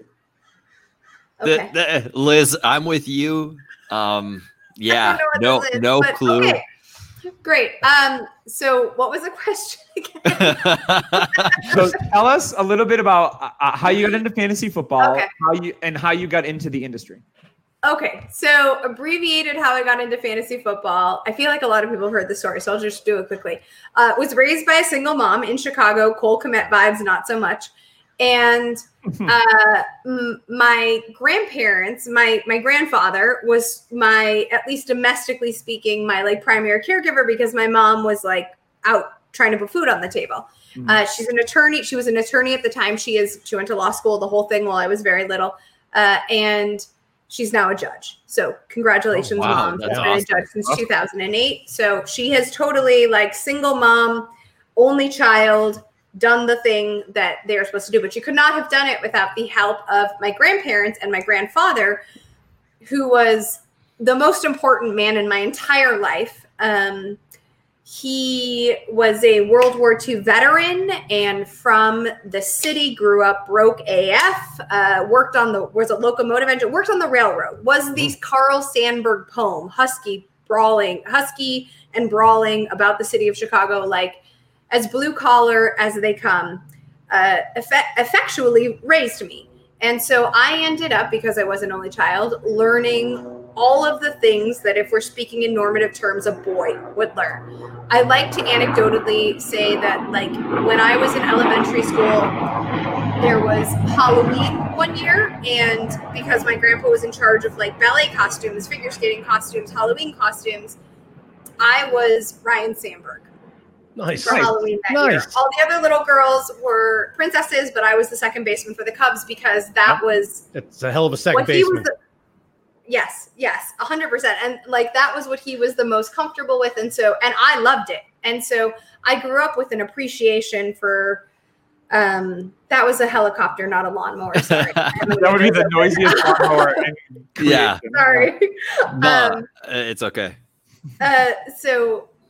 Okay. Liz, I'm with you. Yeah, no clue. Okay. Great. So what was the question again? So tell us a little bit about how you got into fantasy football, how you got into the industry. Okay, so abbreviated how I got into fantasy football. I feel like a lot of people have heard the story, so I'll just do it quickly. Was raised by a single mom in Chicago, Cole Kmet vibes, not so much. And my grandparents, my grandfather was at least domestically speaking, my primary caregiver, because my mom was out trying to put food on the table. She's an attorney. She was an attorney at the time. She went to law school, the whole thing, while I was very little. And she's now a judge. So congratulations, Mom. She's been a judge since 2008. So she has totally single mom, only child, done the thing that they're supposed to do. But she could not have done it without the help of my grandparents and my grandfather, who was the most important man in my entire life. He was a World War II veteran and from the city, grew up broke AF, was a locomotive engine, worked on the railroad, was the Carl Sandburg poem, Husky and brawling about the city of Chicago, as blue collar as they come, effectually raised me. And so I ended up, because I was an only child, learning all of the things that, if we're speaking in normative terms, a boy would learn. I like to anecdotally say that, when I was in elementary school, there was Halloween one year, and because my grandpa was in charge of ballet costumes, figure skating costumes, Halloween costumes, I was Ryan Sandberg. Nice. For Halloween that year. All the other little girls were princesses, but I was the second baseman for the Cubs because it's a hell of a second baseman. Yes, 100%. And that was what he was the most comfortable with. And I loved it. And so I grew up with an appreciation for, that was a helicopter, not a lawnmower. Sorry. That would be the noisiest lawnmower. Sorry. It's okay. So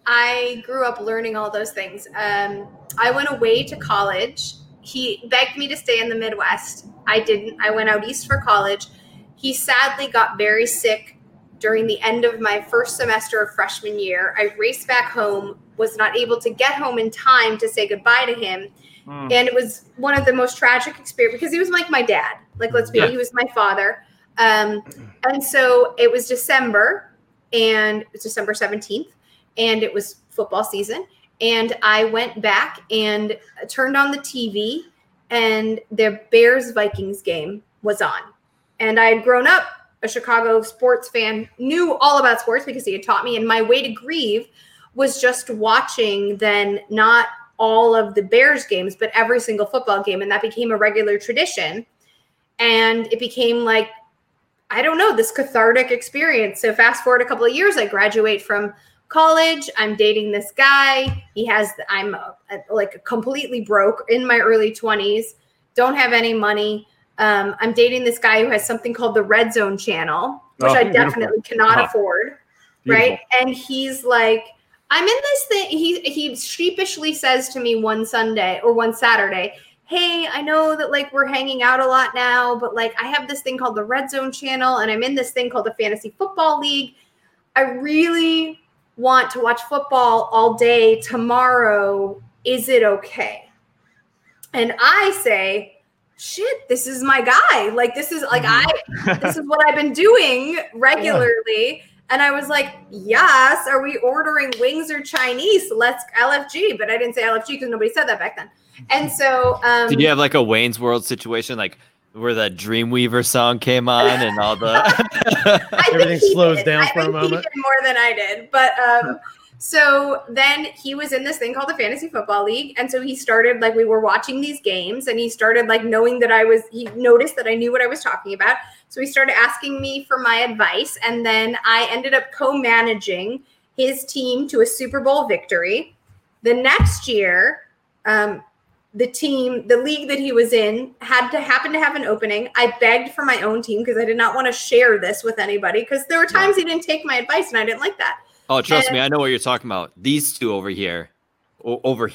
I grew up learning all those things. I went away to college. He begged me to stay in the Midwest. I didn't. I went out east for college. He sadly got very sick during the end of my first semester of freshman year. I raced back home, was not able to get home in time to say goodbye to him. And it was one of the most tragic experiences because he was like my dad. Like, let's be, he was my father. And so it was December, and it's December 17th, and it was football season. And I went back and turned on the TV, and the Bears-Vikings game was on. And I had grown up a Chicago sports fan, knew all about sports because he had taught me. And my way to grieve was just watching then not all of the Bears games, but every single football game. And that became a regular tradition. And it became like, I don't know, this cathartic experience. So fast forward a couple of years, I graduate from college. I'm dating this guy. I'm like completely broke in my early 20s, don't have any money. I'm dating this guy who has something called the Red Zone channel, which I definitely cannot afford. Beautiful. Right. And he's like, I'm in this thing. He sheepishly says to me one Saturday, hey, I know that like we're hanging out a lot now, but like I have this thing called the Red Zone channel and I'm in this thing called the Fantasy Football League. I really want to watch football all day tomorrow. Is it okay? And I say, shit, this is my guy. Like, this is like, this is what I've been doing regularly. Yeah. And I was like, yes, are we ordering wings or Chinese? Let's LFG. But I didn't say LFG because nobody said that back then. And so did you have like a Wayne's World situation, like where that Dreamweaver song came on and all the everything slows down for a moment? He did more than I did. But so then he was in this thing called the Fantasy Football League. And so he started, like, we were watching these games and he started like knowing that he noticed that I knew what I was talking about. So he started asking me for my advice. And then I ended up co-managing his team to a Super Bowl victory. The next year, the league that he was in happened to have an opening. I begged for my own team because I did not want to share this with anybody because there were times he didn't take my advice and I didn't like that. Oh, trust me, I know what you're talking about. These two over there, are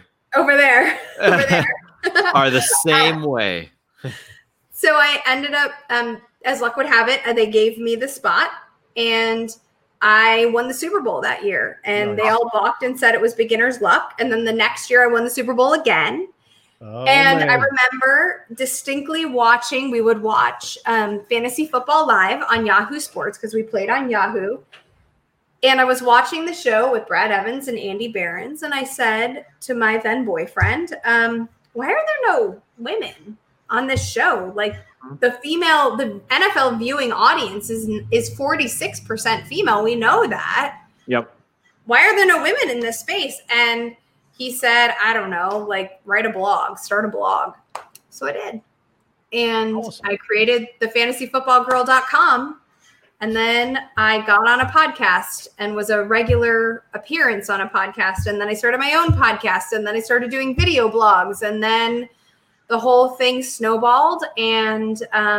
the same way. So I ended up, as luck would have it, they gave me the spot and I won the Super Bowl that year. And they all balked and said it was beginner's luck. And then the next year I won the Super Bowl again. Oh, and I remember distinctly we would watch Fantasy Football Live on Yahoo Sports because we played on Yahoo. And I was watching the show with Brad Evans and Andy Behrens, and I said to my then boyfriend, why are there no women on this show? Like the NFL viewing audience is 46% female. We know that. Yep. Why are there no women in this space? And he said, I don't know, like write a blog, start a blog. So I did. And awesome. I created the fantasyfootballgirl.com. And then I got on a podcast and was a regular appearance on a podcast. And then I started my own podcast. And then I started doing video blogs. And then the whole thing snowballed. And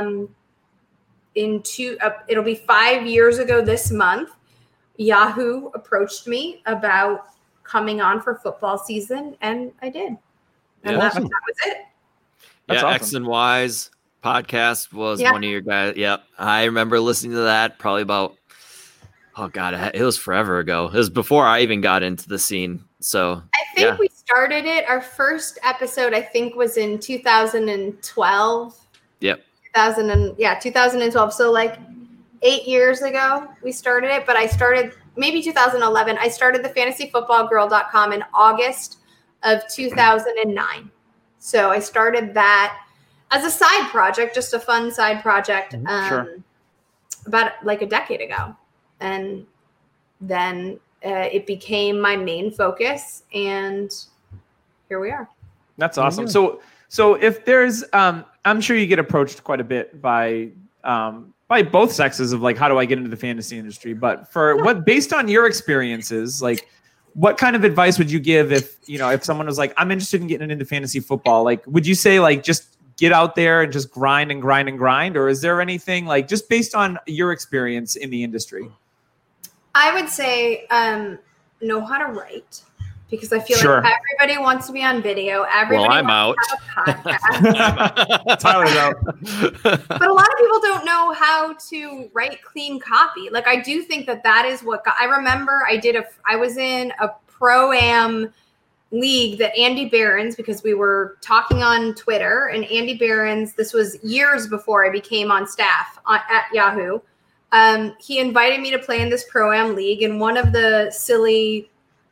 it'll be 5 years ago this month, Yahoo approached me about coming on for football season. And I did. And that was it. That's awesome. X and Y's podcast was one of your guys. Yep. I remember listening to that probably about, it was forever ago. It was before I even got into the scene. So I think we started it. Our first episode, I think, was in 2012. Yep. 2012. So like 8 years ago we started it, but I started maybe 2011. I started the fantasyfootballgirl.com in August of 2009. So I started that as a side project, just a fun side project, about like a decade ago. And then it became my main focus, and here we are. That's awesome. So if there's, I'm sure you get approached quite a bit by both sexes of like, how do I get into the fantasy industry? But based on your experiences, like, what kind of advice would you give if someone was like, I'm interested in getting into fantasy football? Like, would you say like, just get out there and just grind and grind and grind? Or is there anything like just based on your experience in the industry? I would say know how to write because I feel Sure. like everybody wants to be on video. Everybody I'm wants to have a podcast. Tyler's out. But a lot of people don't know how to write clean copy. Like I do think that is what I remember. I was in a pro-am league that Andy Behrens, because we were talking on Twitter, and Andy Behrens, this was years before I became on staff at Yahoo. He invited me to play in this pro-am league, and one of the silly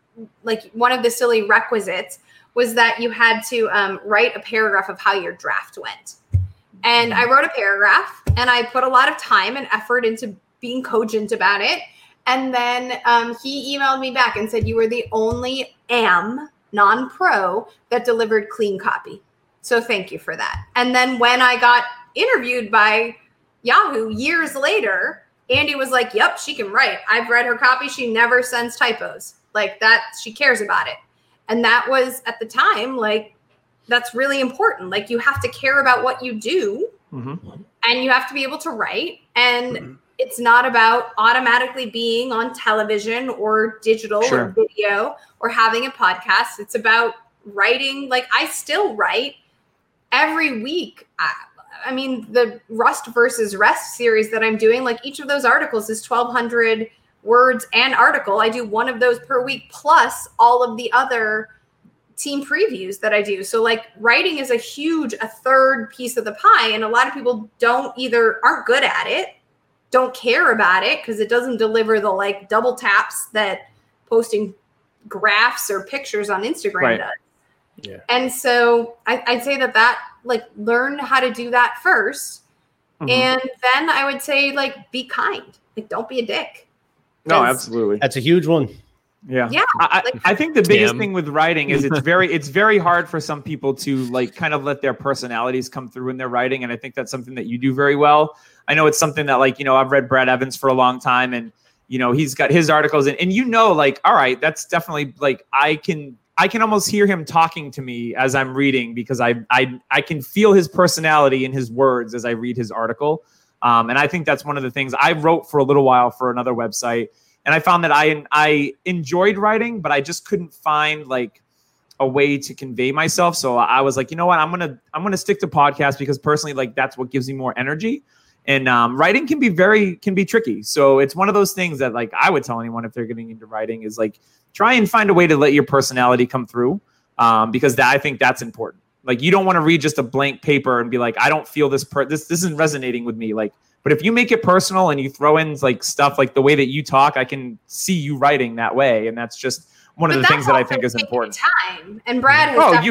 requisites was that you had to write a paragraph of how your draft went. And I wrote a paragraph, and I put a lot of time and effort into being cogent about it. And then he emailed me back and said, you were the only AM non-pro that delivered clean copy. So thank you for that. And then when I got interviewed by Yahoo years later, Andy was like, yep, she can write. I've read her copy. She never sends typos like that. She cares about it. And that was at the time, like, that's really important. Like you have to care about what you do and you have to be able to write. And it's not about automatically being on television or digital or video or having a podcast. It's about writing. Like I still write every week. I mean, the Rust versus Rest series that I'm doing, like each of those articles is 1,200 words an article. I do one of those per week, plus all of the other team previews that I do. So like writing is a third piece of the pie. And a lot of people aren't good at it, don't care about it because it doesn't deliver the like double taps that posting graphs or pictures on Instagram does. Yeah. And so I'd say that like learn how to do that first. And then I would say like, be kind, like don't be a dick. No, absolutely. That's a huge one. Yeah. I think the biggest thing with writing is it's very hard for some people to like kind of let their personalities come through in their writing. And I think that's something that you do very well. I know it's something that like, I've read Brad Evans for a long time and, he's got his articles and like, all right, that's definitely like, I can almost hear him talking to me as I'm reading because I can feel his personality in his words as I read his article. And I think that's one of the things I wrote for a little while for another website. And I found that I enjoyed writing, but I just couldn't find like a way to convey myself. So I was like, you know what, I'm gonna stick to podcasts because personally, like that's what gives me more energy. And writing can be tricky. So it's one of those things that like I would tell anyone if they're getting into writing is like try and find a way to let your personality come through because I think that's important. Like you don't want to read just a blank paper and be like, I don't feel this isn't resonating with me. Like, but if you make it personal and you throw in like stuff like the way that you talk, I can see you writing that way. And that's just one of the things that I think is important. Time. And Brad has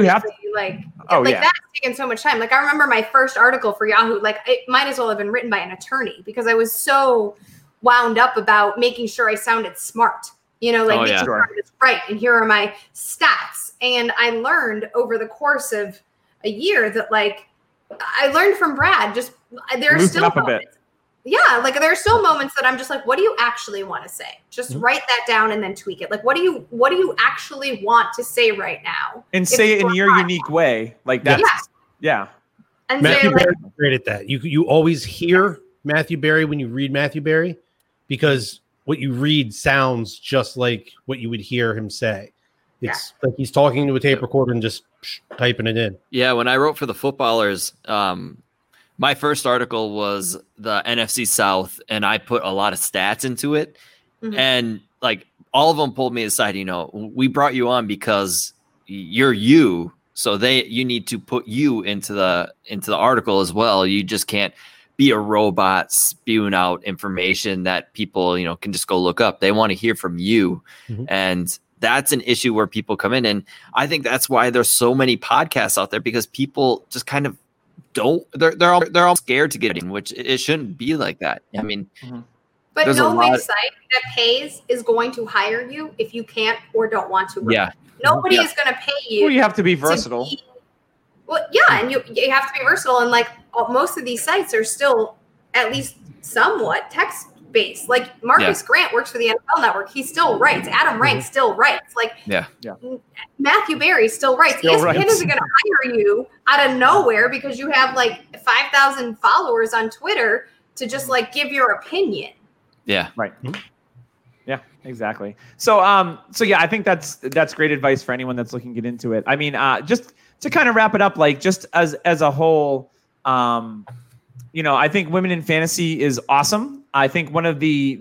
that's taken so much time. Like I remember my first article for Yahoo, like it might as well have been written by an attorney because I was so wound up about making sure I sounded smart. Making sure I was right. And here are my stats. And I learned over the course of a year that like I learned from Brad, just there are still moments. Yeah, like there are still moments that I'm just like, what do you actually want to say? Just write that down and then tweak it. Like, what do you actually want to say right now? And say it in your unique way. Like that's And Matthew Berry's great at that. You always hear Matthew Berry when you read Matthew Berry because what you read sounds just like what you would hear him say. It's like he's talking to a tape recorder and just typing it in. Yeah, when I wrote for the Footballers, my first article was the NFC South, and I put a lot of stats into it. Mm-hmm. And like all of them pulled me aside, we brought you on because you're you. So you need to put you into the article as well. You just can't be a robot spewing out information that people, can just go look up. They want to hear from you. Mm-hmm. And that's an issue where people come in. And I think that's why there's so many podcasts out there because people just kind of they're all scared to get in, which it shouldn't be like that. I mean, but no big site that pays is going to hire you if you can't or don't want to. Yeah. Nobody is going to pay you. Well, you have to be versatile. And you have to be versatile. And like most of these sites are still at least somewhat text based. Like Marcus Grant works for the NFL Network. He still writes. Adam Rank still writes. Like Matthew Berry still writes. ESPN isn't going to hire you out of nowhere because you have like 5,000 followers on Twitter to just like give your opinion. Yeah. Right. Yeah, exactly. So yeah, I think that's great advice for anyone that's looking to get into it. I mean, just to kind of wrap it up, like just as a whole, I think women in fantasy is awesome. I think one of the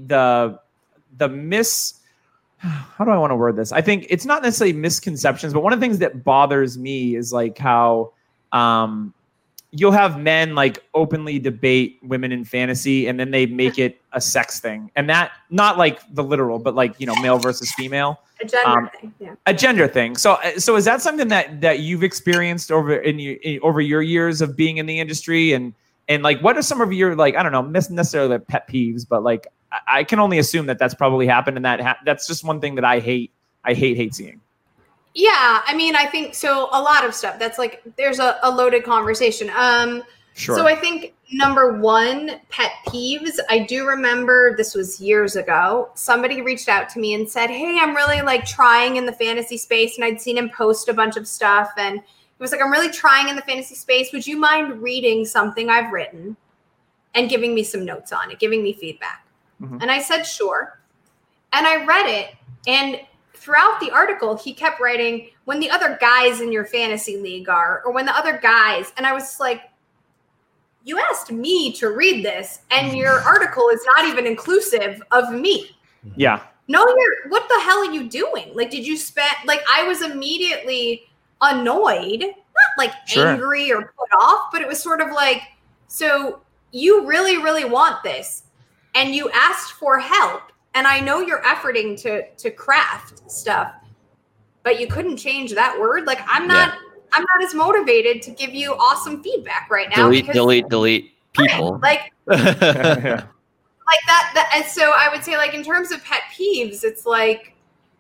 how do I want to word this? I think it's not necessarily misconceptions, but one of the things that bothers me is like how you'll have men like openly debate women in fantasy, and then they make it a sex thing, and that not like the literal, but like male versus female, a gender thing, yeah. A gender thing. So is that something that you've experienced over your years of being in the industry, and like what are some of your like I don't know necessarily pet peeves, but like I can only assume that that's probably happened, and that's just one thing that I hate seeing. Yeah, I mean, I think so. A lot of stuff. That's like there's a loaded conversation. Sure. So I think number one, pet peeves. I do remember this was years ago. Somebody reached out to me and said, "Hey, I'm really like trying in the fantasy space," and I'd seen him post a bunch of stuff, and he was like, "I'm really trying in the fantasy space. Would you mind reading something I've written and giving me some notes on it, giving me feedback?" Mm-hmm. And I said, "Sure," and I read it, and throughout the article, he kept writing when the other guys in your fantasy league are, or when the other guys. And I was like, you asked me to read this, and your article is not even inclusive of me. Yeah. No, what the hell are you doing? Like, did you spend, like, I was immediately annoyed, not like angry or put off, but it was sort of like, so you really, really want this, and you asked for help. And I know you're efforting to craft stuff, but you couldn't change that word. Like I'm not as motivated to give you awesome feedback right now. Delete people. Like, like that. And so I would say, like, in terms of pet peeves, it's like,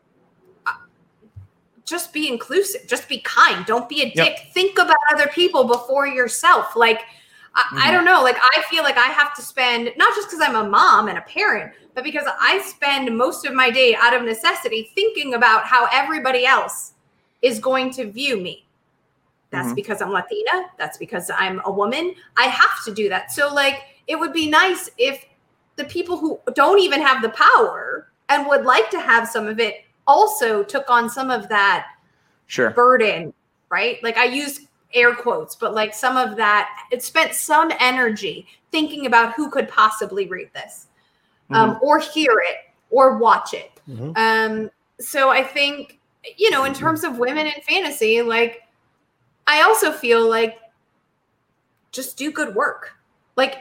just be inclusive, just be kind. Don't be a dick. Think about other people before yourself. Like, I don't know. Like, I feel like I have to spend, not just because I'm a mom and a parent, but because I spend most of my day out of necessity thinking about how everybody else is going to view me. That's because I'm Latina. That's because I'm a woman. I have to do that. So, like, it would be nice if the people who don't even have the power and would like to have some of it also took on some of that burden, right? Like, I use air quotes, but like some of that, it spent some energy thinking about who could possibly read this. Or hear it or watch it. So I think, in terms of women in fantasy, like, I also feel like just do good work. Like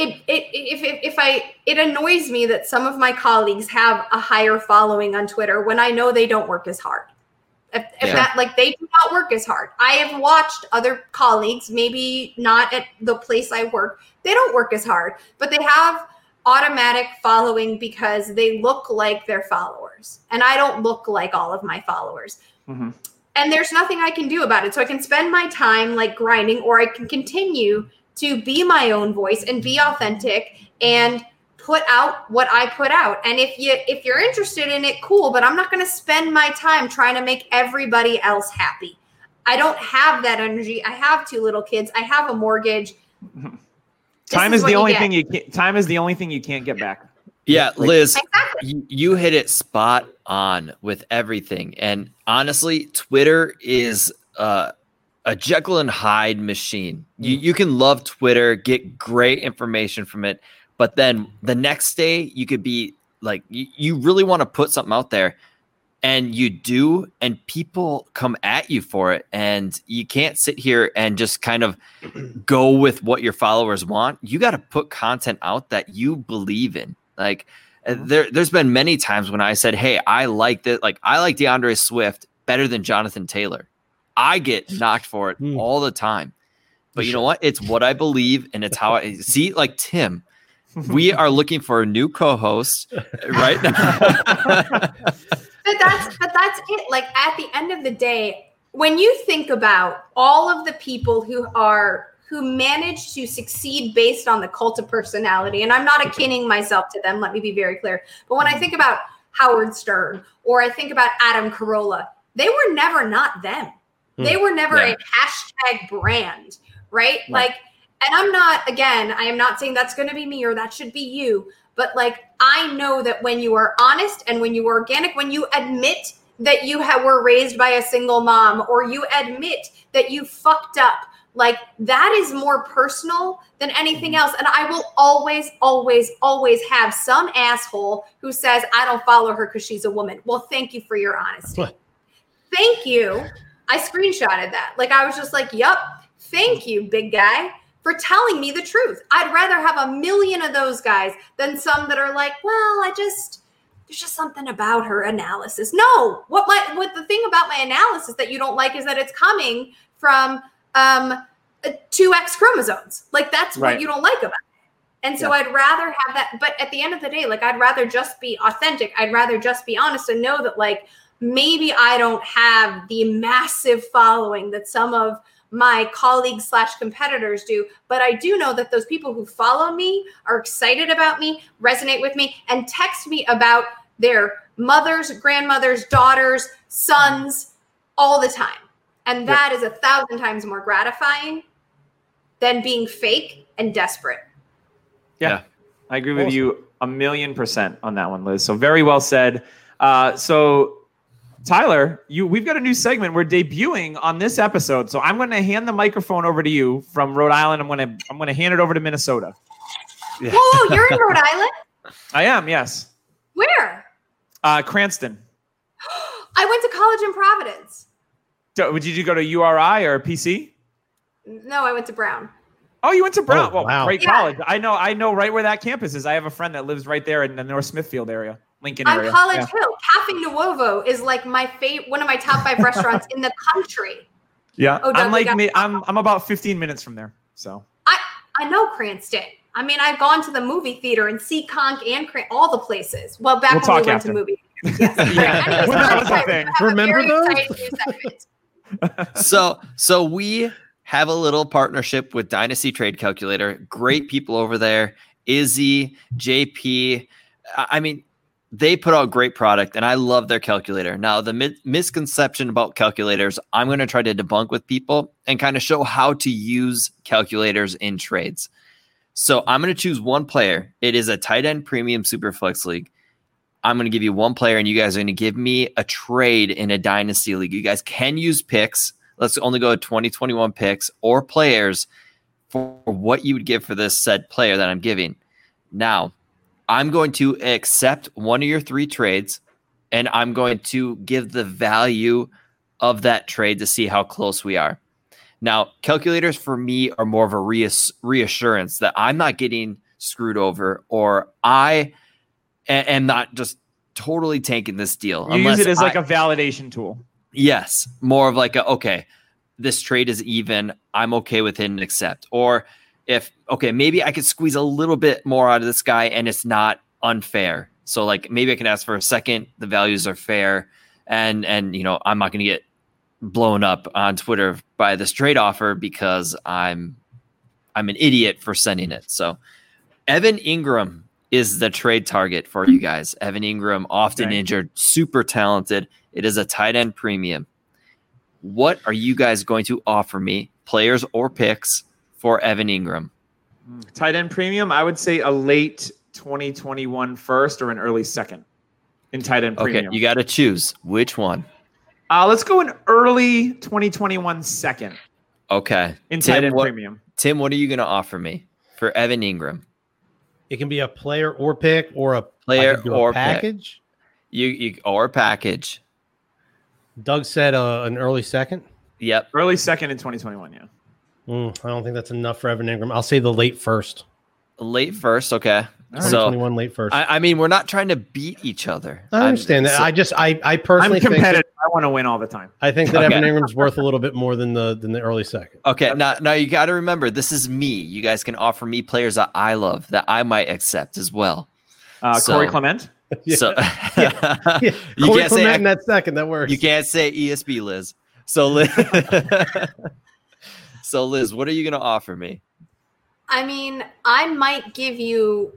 it annoys me that some of my colleagues have a higher following on Twitter when I know they don't work as hard. If that, like, they do not work as hard. I have watched other colleagues, maybe not at the place I work. They don't work as hard, but they have automatic following because they look like their followers, and I don't look like all of my followers. And there's nothing I can do about it. So I can spend my time like grinding, or I can continue to be my own voice and be authentic and put out what I put out. And if you're interested in it, cool, but I'm not going to spend my time trying to make everybody else happy. I don't have that energy. I have 2 little kids. I have a mortgage. Time is the only thing you can't get back. Yeah, Liz, you hit it spot on with everything. And honestly, Twitter is a Jekyll and Hyde machine. You can love Twitter, get great information from it, but then the next day you could be like, you really want to put something out there, and you do, and people come at you for it, and you can't sit here and just kind of go with what your followers want. You got to put content out that you believe in. Like, there's been many times when I said, hey, I like that. Like, I like DeAndre Swift better than Jonathan Taylor. I get knocked for it all the time. But you know what? It's what I believe, and it's how I see. Like, Tim, we are looking for a new co-host right now. But that's it. Like, at the end of the day, when you think about all of the people who manage to succeed based on the cult of personality, and I'm not akinning myself to them, let me be very clear. But when I think about Howard Stern, or I think about Adam Carolla, they were never not them. They were never a hashtag brand, right? Like, and I am not saying that's going to be me or that should be you, But like, I know that when you are honest and when you are organic, when you admit that you were raised by a single mom, or you admit that you fucked up, like that is more personal than anything else. And I will always, always, always have some asshole who says, I don't follow her because she's a woman. Well, thank you for your honesty. What? Thank you. I screenshotted that. Like, I was just like, yup, thank you, big guy, for telling me the truth. I'd rather have a million of those guys than some that are like, well, there's just something about her analysis. No, what the thing about my analysis that you don't like is that it's coming from 2X chromosomes. Like, that's what you don't like about it. And so I'd rather have that. But at the end of the day, like, I'd rather just be authentic. I'd rather just be honest and know that, like, maybe I don't have the massive following that some of my colleagues / competitors do, but I do know that those people who follow me are excited about me, resonate with me, and text me about their mothers, grandmothers, daughters, sons all the time. And that is 1,000 times more gratifying than being fake and desperate. Yeah. I agree with you 1,000,000% on that one, Liz. So very well said. So Tyler, we've got a new segment we're debuting on this episode. So I'm going to hand the microphone over to you from Rhode Island. I'm going to hand it over to Minnesota. Yeah. Whoa, you're in Rhode Island? I am, yes. Where? Cranston. I went to college in Providence. Did you go to URI or PC? No, I went to Brown. Oh, you went to Brown. Oh, wow. Great college. I know right where that campus is. I have a friend that lives right there in the North Smithfield area, Lincoln area. On College Hill. Cafe Nuovo is like one of my top 5 restaurants in the country. Yeah. I'm about 15 minutes from there. So I know Cranston. I mean, I've gone to the movie theater and Seekonk and all the places. Well, back when we went to movie theaters. Yes. Yeah. Anyways, That was the thing. Remember those? So we have a little partnership with Dynasty Trade Calculator. Great people over there. Izzy, JP. I mean, they put out great product, and I love their calculator. Now, the misconception about calculators, I'm going to try to debunk with people and kind of show how to use calculators in trades. So I'm going to choose one player. It is a tight end premium Superflex league. I'm going to give you one player, and you guys are going to give me a trade in a dynasty league. You guys can use picks. Let's only go 2021 picks or players for what you would give for this said player that I'm giving. Now, I'm going to accept one of your 3 trades, and I'm going to give the value of that trade to see how close we are. Now, calculators for me are more of a reassurance that I'm not getting screwed over, or I am not just totally tanking this deal. You use it as like a validation tool. Yes, more of like okay, this trade is even. I'm okay with it and accept. Or maybe I could squeeze a little bit more out of this guy and it's not unfair. So like maybe I can ask for a second. The values are fair, and I'm not going to get blown up on Twitter by this trade offer because I'm an idiot for sending it. So Evan Ingram is the trade target for you guys. Evan Ingram, often injured, super talented. It is a tight end premium. What are you guys going to offer me, players or picks, for Evan Ingram? Tight end premium, I would say a late 2021 first or an early second in tight end premium. Okay, you got to choose. Which one? Let's go an early 2021 second. Okay. In tight end premium. Tim, what are you going to offer me for Evan Ingram? It can be a player or pick or a player or package. You or package. Doug said an early second. Yep. Early second in 2021, yeah. I don't think that's enough for Evan Ingram. I'll say the late first. Late first, okay. 2021 late first. I mean, we're not trying to beat each other. I understand that. I personally I'm competitive. think I want to win all the time. I think that Evan Ingram's worth a little bit more than the early second. Okay, now you got to remember, this is me. You guys can offer me players that I love that I might accept as well. Corey Clement. So You Corey can't say in that second. That works. You can't say ESB, Liz. So Liz, what are you going to offer me? I mean, I might give you.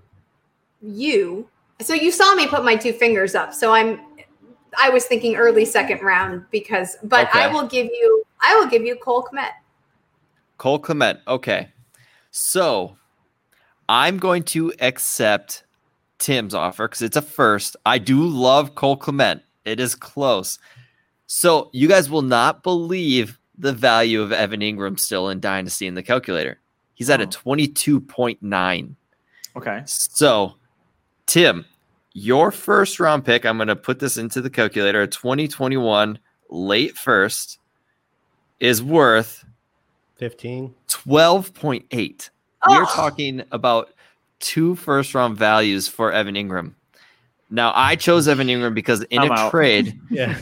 So you saw me put my 2 fingers up. So I was thinking early second round okay. I will give you Cole Kmet. Cole Kmet. Okay. So I'm going to accept Tim's offer because it's a first. I do love Cole Clement. It is close. So you guys will not believe the value of Evan Ingram still in Dynasty in the calculator. He's at a 22.9. Okay. So, Tim, your first round pick, I'm going to put this into the calculator, a 2021 late first is worth 12.8. We're talking about 2 first round values for Evan Ingram. Now, I chose Evan Ingram because in a trade,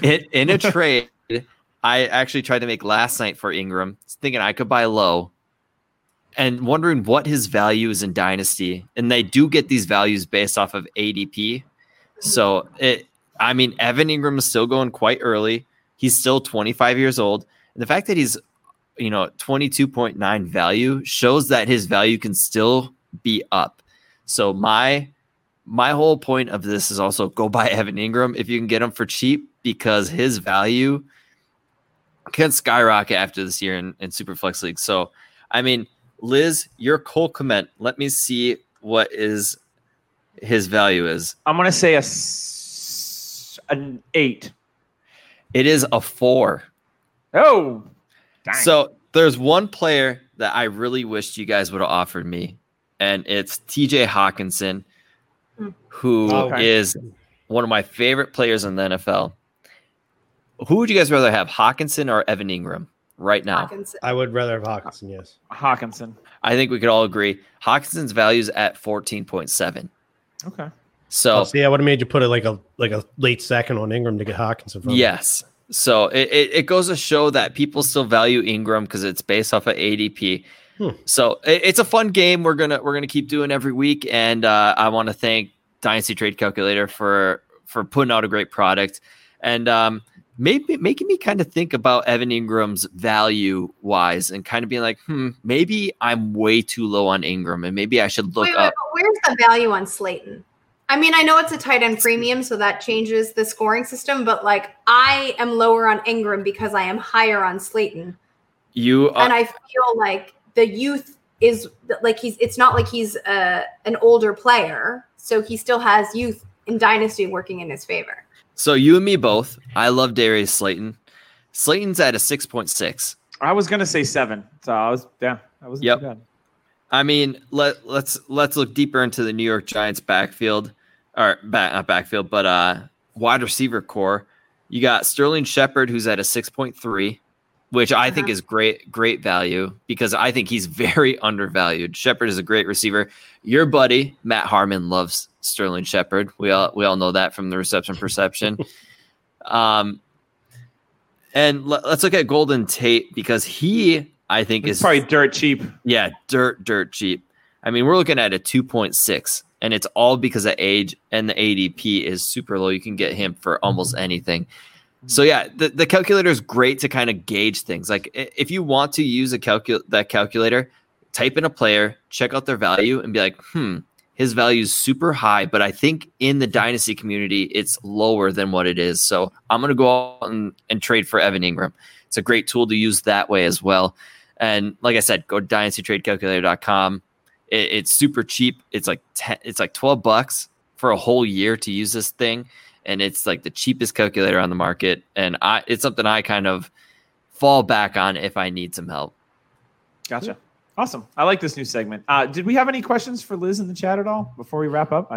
I actually tried to make last night for Ingram, thinking I could buy low and wondering what his value is in Dynasty. And they do get these values based off of ADP. So, Evan Ingram is still going quite early. He's still 25 years old. And the fact that he's, 22.9 value shows that his value can still be up. So my whole point of this is also go buy Evan Ingram if you can get him for cheap, because his value can skyrocket after this year in Superflex League. So, Liz, you're Cole Clement. Let me see what his value is. I'm going to say an 8. It is a 4. Oh, dang. So there's one player that I really wished you guys would have offered me, and it's TJ Hawkinson, who is one of my favorite players in the NFL. Who would you guys rather have, Hawkinson or Evan Ingram right now? Hawkinson. I would rather have Hawkinson, yes. Hawkinson. I think we could all agree. Hawkinson's value is at 14.7. Okay. So I would have made you put it like a late second on Ingram to get Hawkinson from. Yes. So it goes to show that people still value Ingram because it's based off of ADP. So it's a fun game we're gonna keep doing every week, and I want to thank Dynasty Trade Calculator for putting out a great product, and maybe making me kind of think about Evan Ingram's value wise, and kind of being like, maybe I'm way too low on Ingram, and maybe I should look up. But where's the value on Slayton? I know it's a tight end premium, so that changes the scoring system, but I am lower on Ingram because I am higher on Slayton. And I feel like the youth is it's not like he's an older player, so he still has youth in Dynasty working in his favor. So you and me both. I love Darius Slayton. Slayton's at a 6.6. I was gonna say 7. So that wasn't too bad. Let's look deeper into the New York Giants backfield, or not backfield, but wide receiver core. You got Sterling Shepard, who's at a 6.3, which I think is great value, because I think he's very undervalued. Shepard is a great receiver. Your buddy Matt Harmon loves Sterling Shepard. We all know that from the Reception Perception. And let's look at Golden Tate, because I think it's probably dirt cheap. Yeah, dirt cheap. We're looking at a 2.6, and it's all because of age, and the ADP is super low. You can get him for almost anything. So yeah, the calculator is great to kind of gauge things. Like if you want to use that calculator, type in a player, check out their value, and be like, his value is super high, but I think in the Dynasty community, it's lower than what it is. So I'm going to go out and trade for Evan Ingram. It's a great tool to use that way as well. And like I said, go to dynastytradecalculator.com. It's super cheap. It's like $12 for a whole year to use this thing. And it's like the cheapest calculator on the market. And it's something I kind of fall back on if I need some help. Gotcha. Awesome. I like this new segment. Did we have any questions for Liz in the chat at all before we wrap up?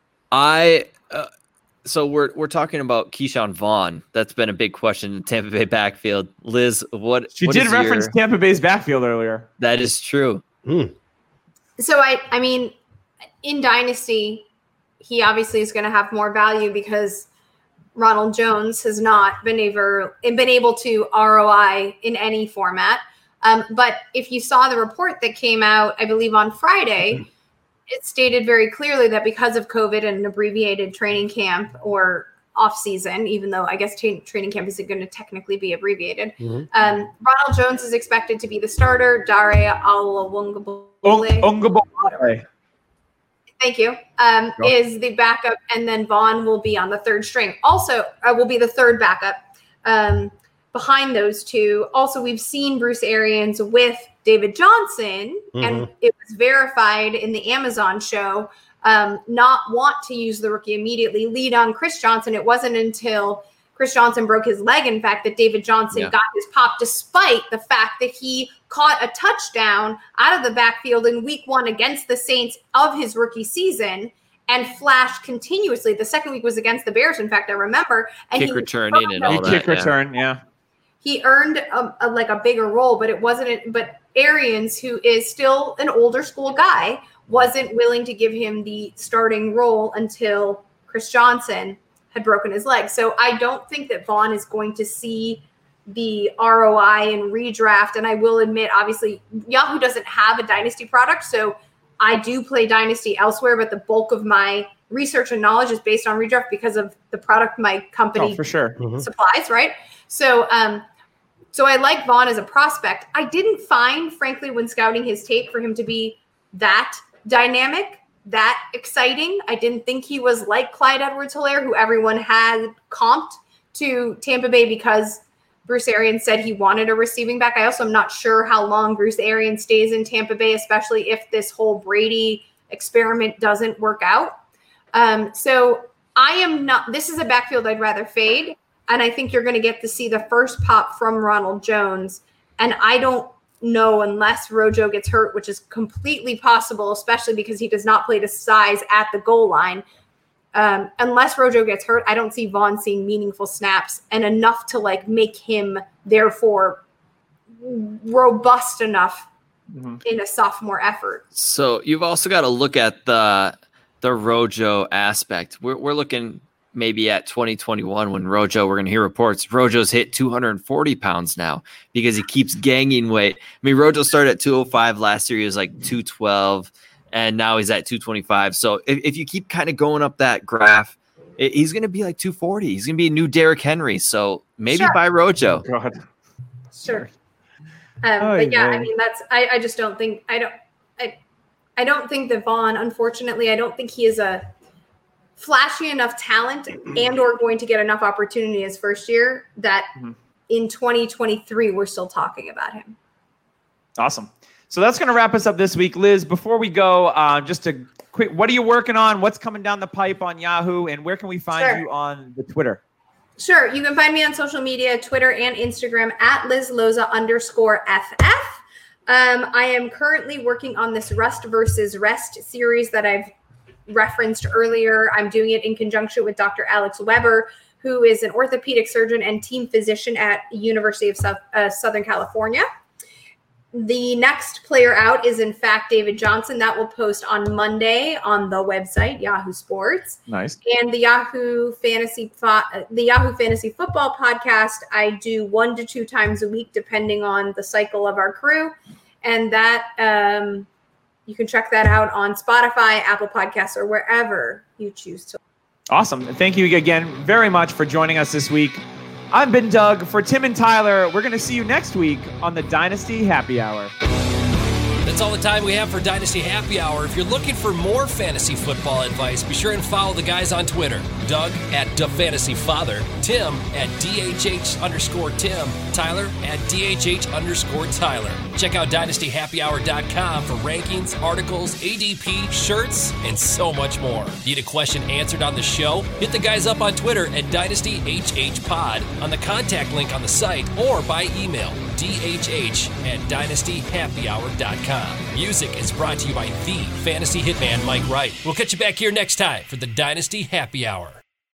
So we're talking about Keyshawn Vaughn. That's been a big question in Tampa Bay backfield. Liz, what did reference Tampa Bay's backfield earlier. That is true. So in Dynasty, he obviously is going to have more value because Ronald Jones has not been able to ROI in any format. But if you saw the report that came out, I believe on Friday, it stated very clearly that because of COVID and an abbreviated training camp or off season, even though I guess training camp isn't going to technically be abbreviated, Ronald Jones is expected to be the starter. Dare Alawungabole. Thank you. Is the backup, and then Vaughn will be on the third string. Also, will be the third backup behind those two. Also, we've seen Bruce Arians with David Johnson, and it was verified in the Amazon show not want to use the rookie immediately, lead on Chris Johnson. It wasn't until Chris Johnson broke his leg, in fact, that David Johnson got his pop, despite the fact that he caught a touchdown out of the backfield in week 1 against the Saints of his rookie season and flashed continuously. The second week was against the Bears, in fact, I remember. And kick returning and all that. Kick return, He earned a bigger role, but it wasn't. But Arians, who is still an older school guy, wasn't willing to give him the starting role until Chris Johnson had broken his leg. So I don't think that Vaughn is going to see the ROI and redraft. And I will admit, obviously, Yahoo doesn't have a Dynasty product, so I do play Dynasty elsewhere, but the bulk of my research and knowledge is based on redraft because of the product my company supplies, right? So so I like Vaughn as a prospect. I didn't find, frankly, when scouting his tape, for him to be that dynamic, that exciting. I didn't think he was like Clyde Edwards-Helaire, who everyone had comped to Tampa Bay because Bruce Arians said he wanted a receiving back. I also am not sure how long Bruce Arians stays in Tampa Bay, especially if this whole Brady experiment doesn't work out. So I am not – this is a backfield I'd rather fade, and I think you're going to get to see the first pop from Ronald Jones. And I don't know, unless Rojo gets hurt, which is completely possible, especially because he does not play to size at the goal line. Unless Rojo gets hurt, I don't see Vaughn seeing meaningful snaps and enough to make him therefore robust enough in a sophomore effort. So you've also got to look at the Rojo aspect. We're looking maybe at 2021 when Rojo, we're going to hear reports, Rojo's hit 240 pounds now because he keeps gaining weight. I mean, Rojo started at 205 last year. He was like 212, and now he's at 225. So if you keep kind of going up that graph, he's going to be like 240. He's going to be a new Derrick Henry. So maybe buy Rojo. Oh, God. Sure. But yeah, I mean, I just don't think, I don't think that Vaughn, unfortunately, I don't think he is a flashy enough talent and or going to get enough opportunity his first year that in 2023 we're still talking about him. Awesome. So that's going to wrap us up this week. Liz, before we go, just a quick, what are you working on? What's coming down the pipe on Yahoo? And where can we find you on the Twitter? Sure. You can find me on social media, Twitter and Instagram at LizLoza_FF. I am currently working on this Rust versus Rest series that I've referenced earlier. I'm doing it in conjunction with Dr. Alex Weber, who is an orthopedic surgeon and team physician at the University of Southern California. The next player out is, in fact, David Johnson. That will post on Monday on the website, Yahoo Sports. Nice. And the Yahoo Fantasy Football podcast, I do 1 to 2 times a week, depending on the cycle of our crew. And that you can check that out on Spotify, Apple Podcasts, or wherever you choose to. Awesome. Thank you again very much for joining us this week. I've been Doug. For Tim and Tyler, we're going to see you next week on the Dynasty Happy Hour. That's all the time we have for Dynasty Happy Hour. If you're looking for more fantasy football advice, be sure and follow the guys on Twitter. Doug at DaFantasyFather, Tim at DHH_Tim, Tyler at DHH_Tyler. Check out DynastyHappyHour.com for rankings, articles, ADP, shirts, and so much more. Need a question answered on the show? Hit the guys up on Twitter at DynastyHHPod, on the contact link on the site, or by email, DHH@DynastyHappyHour.com. Music is brought to you by the Fantasy Hitman Mike Wright. We'll catch you back here next time for the Dynasty Happy Hour.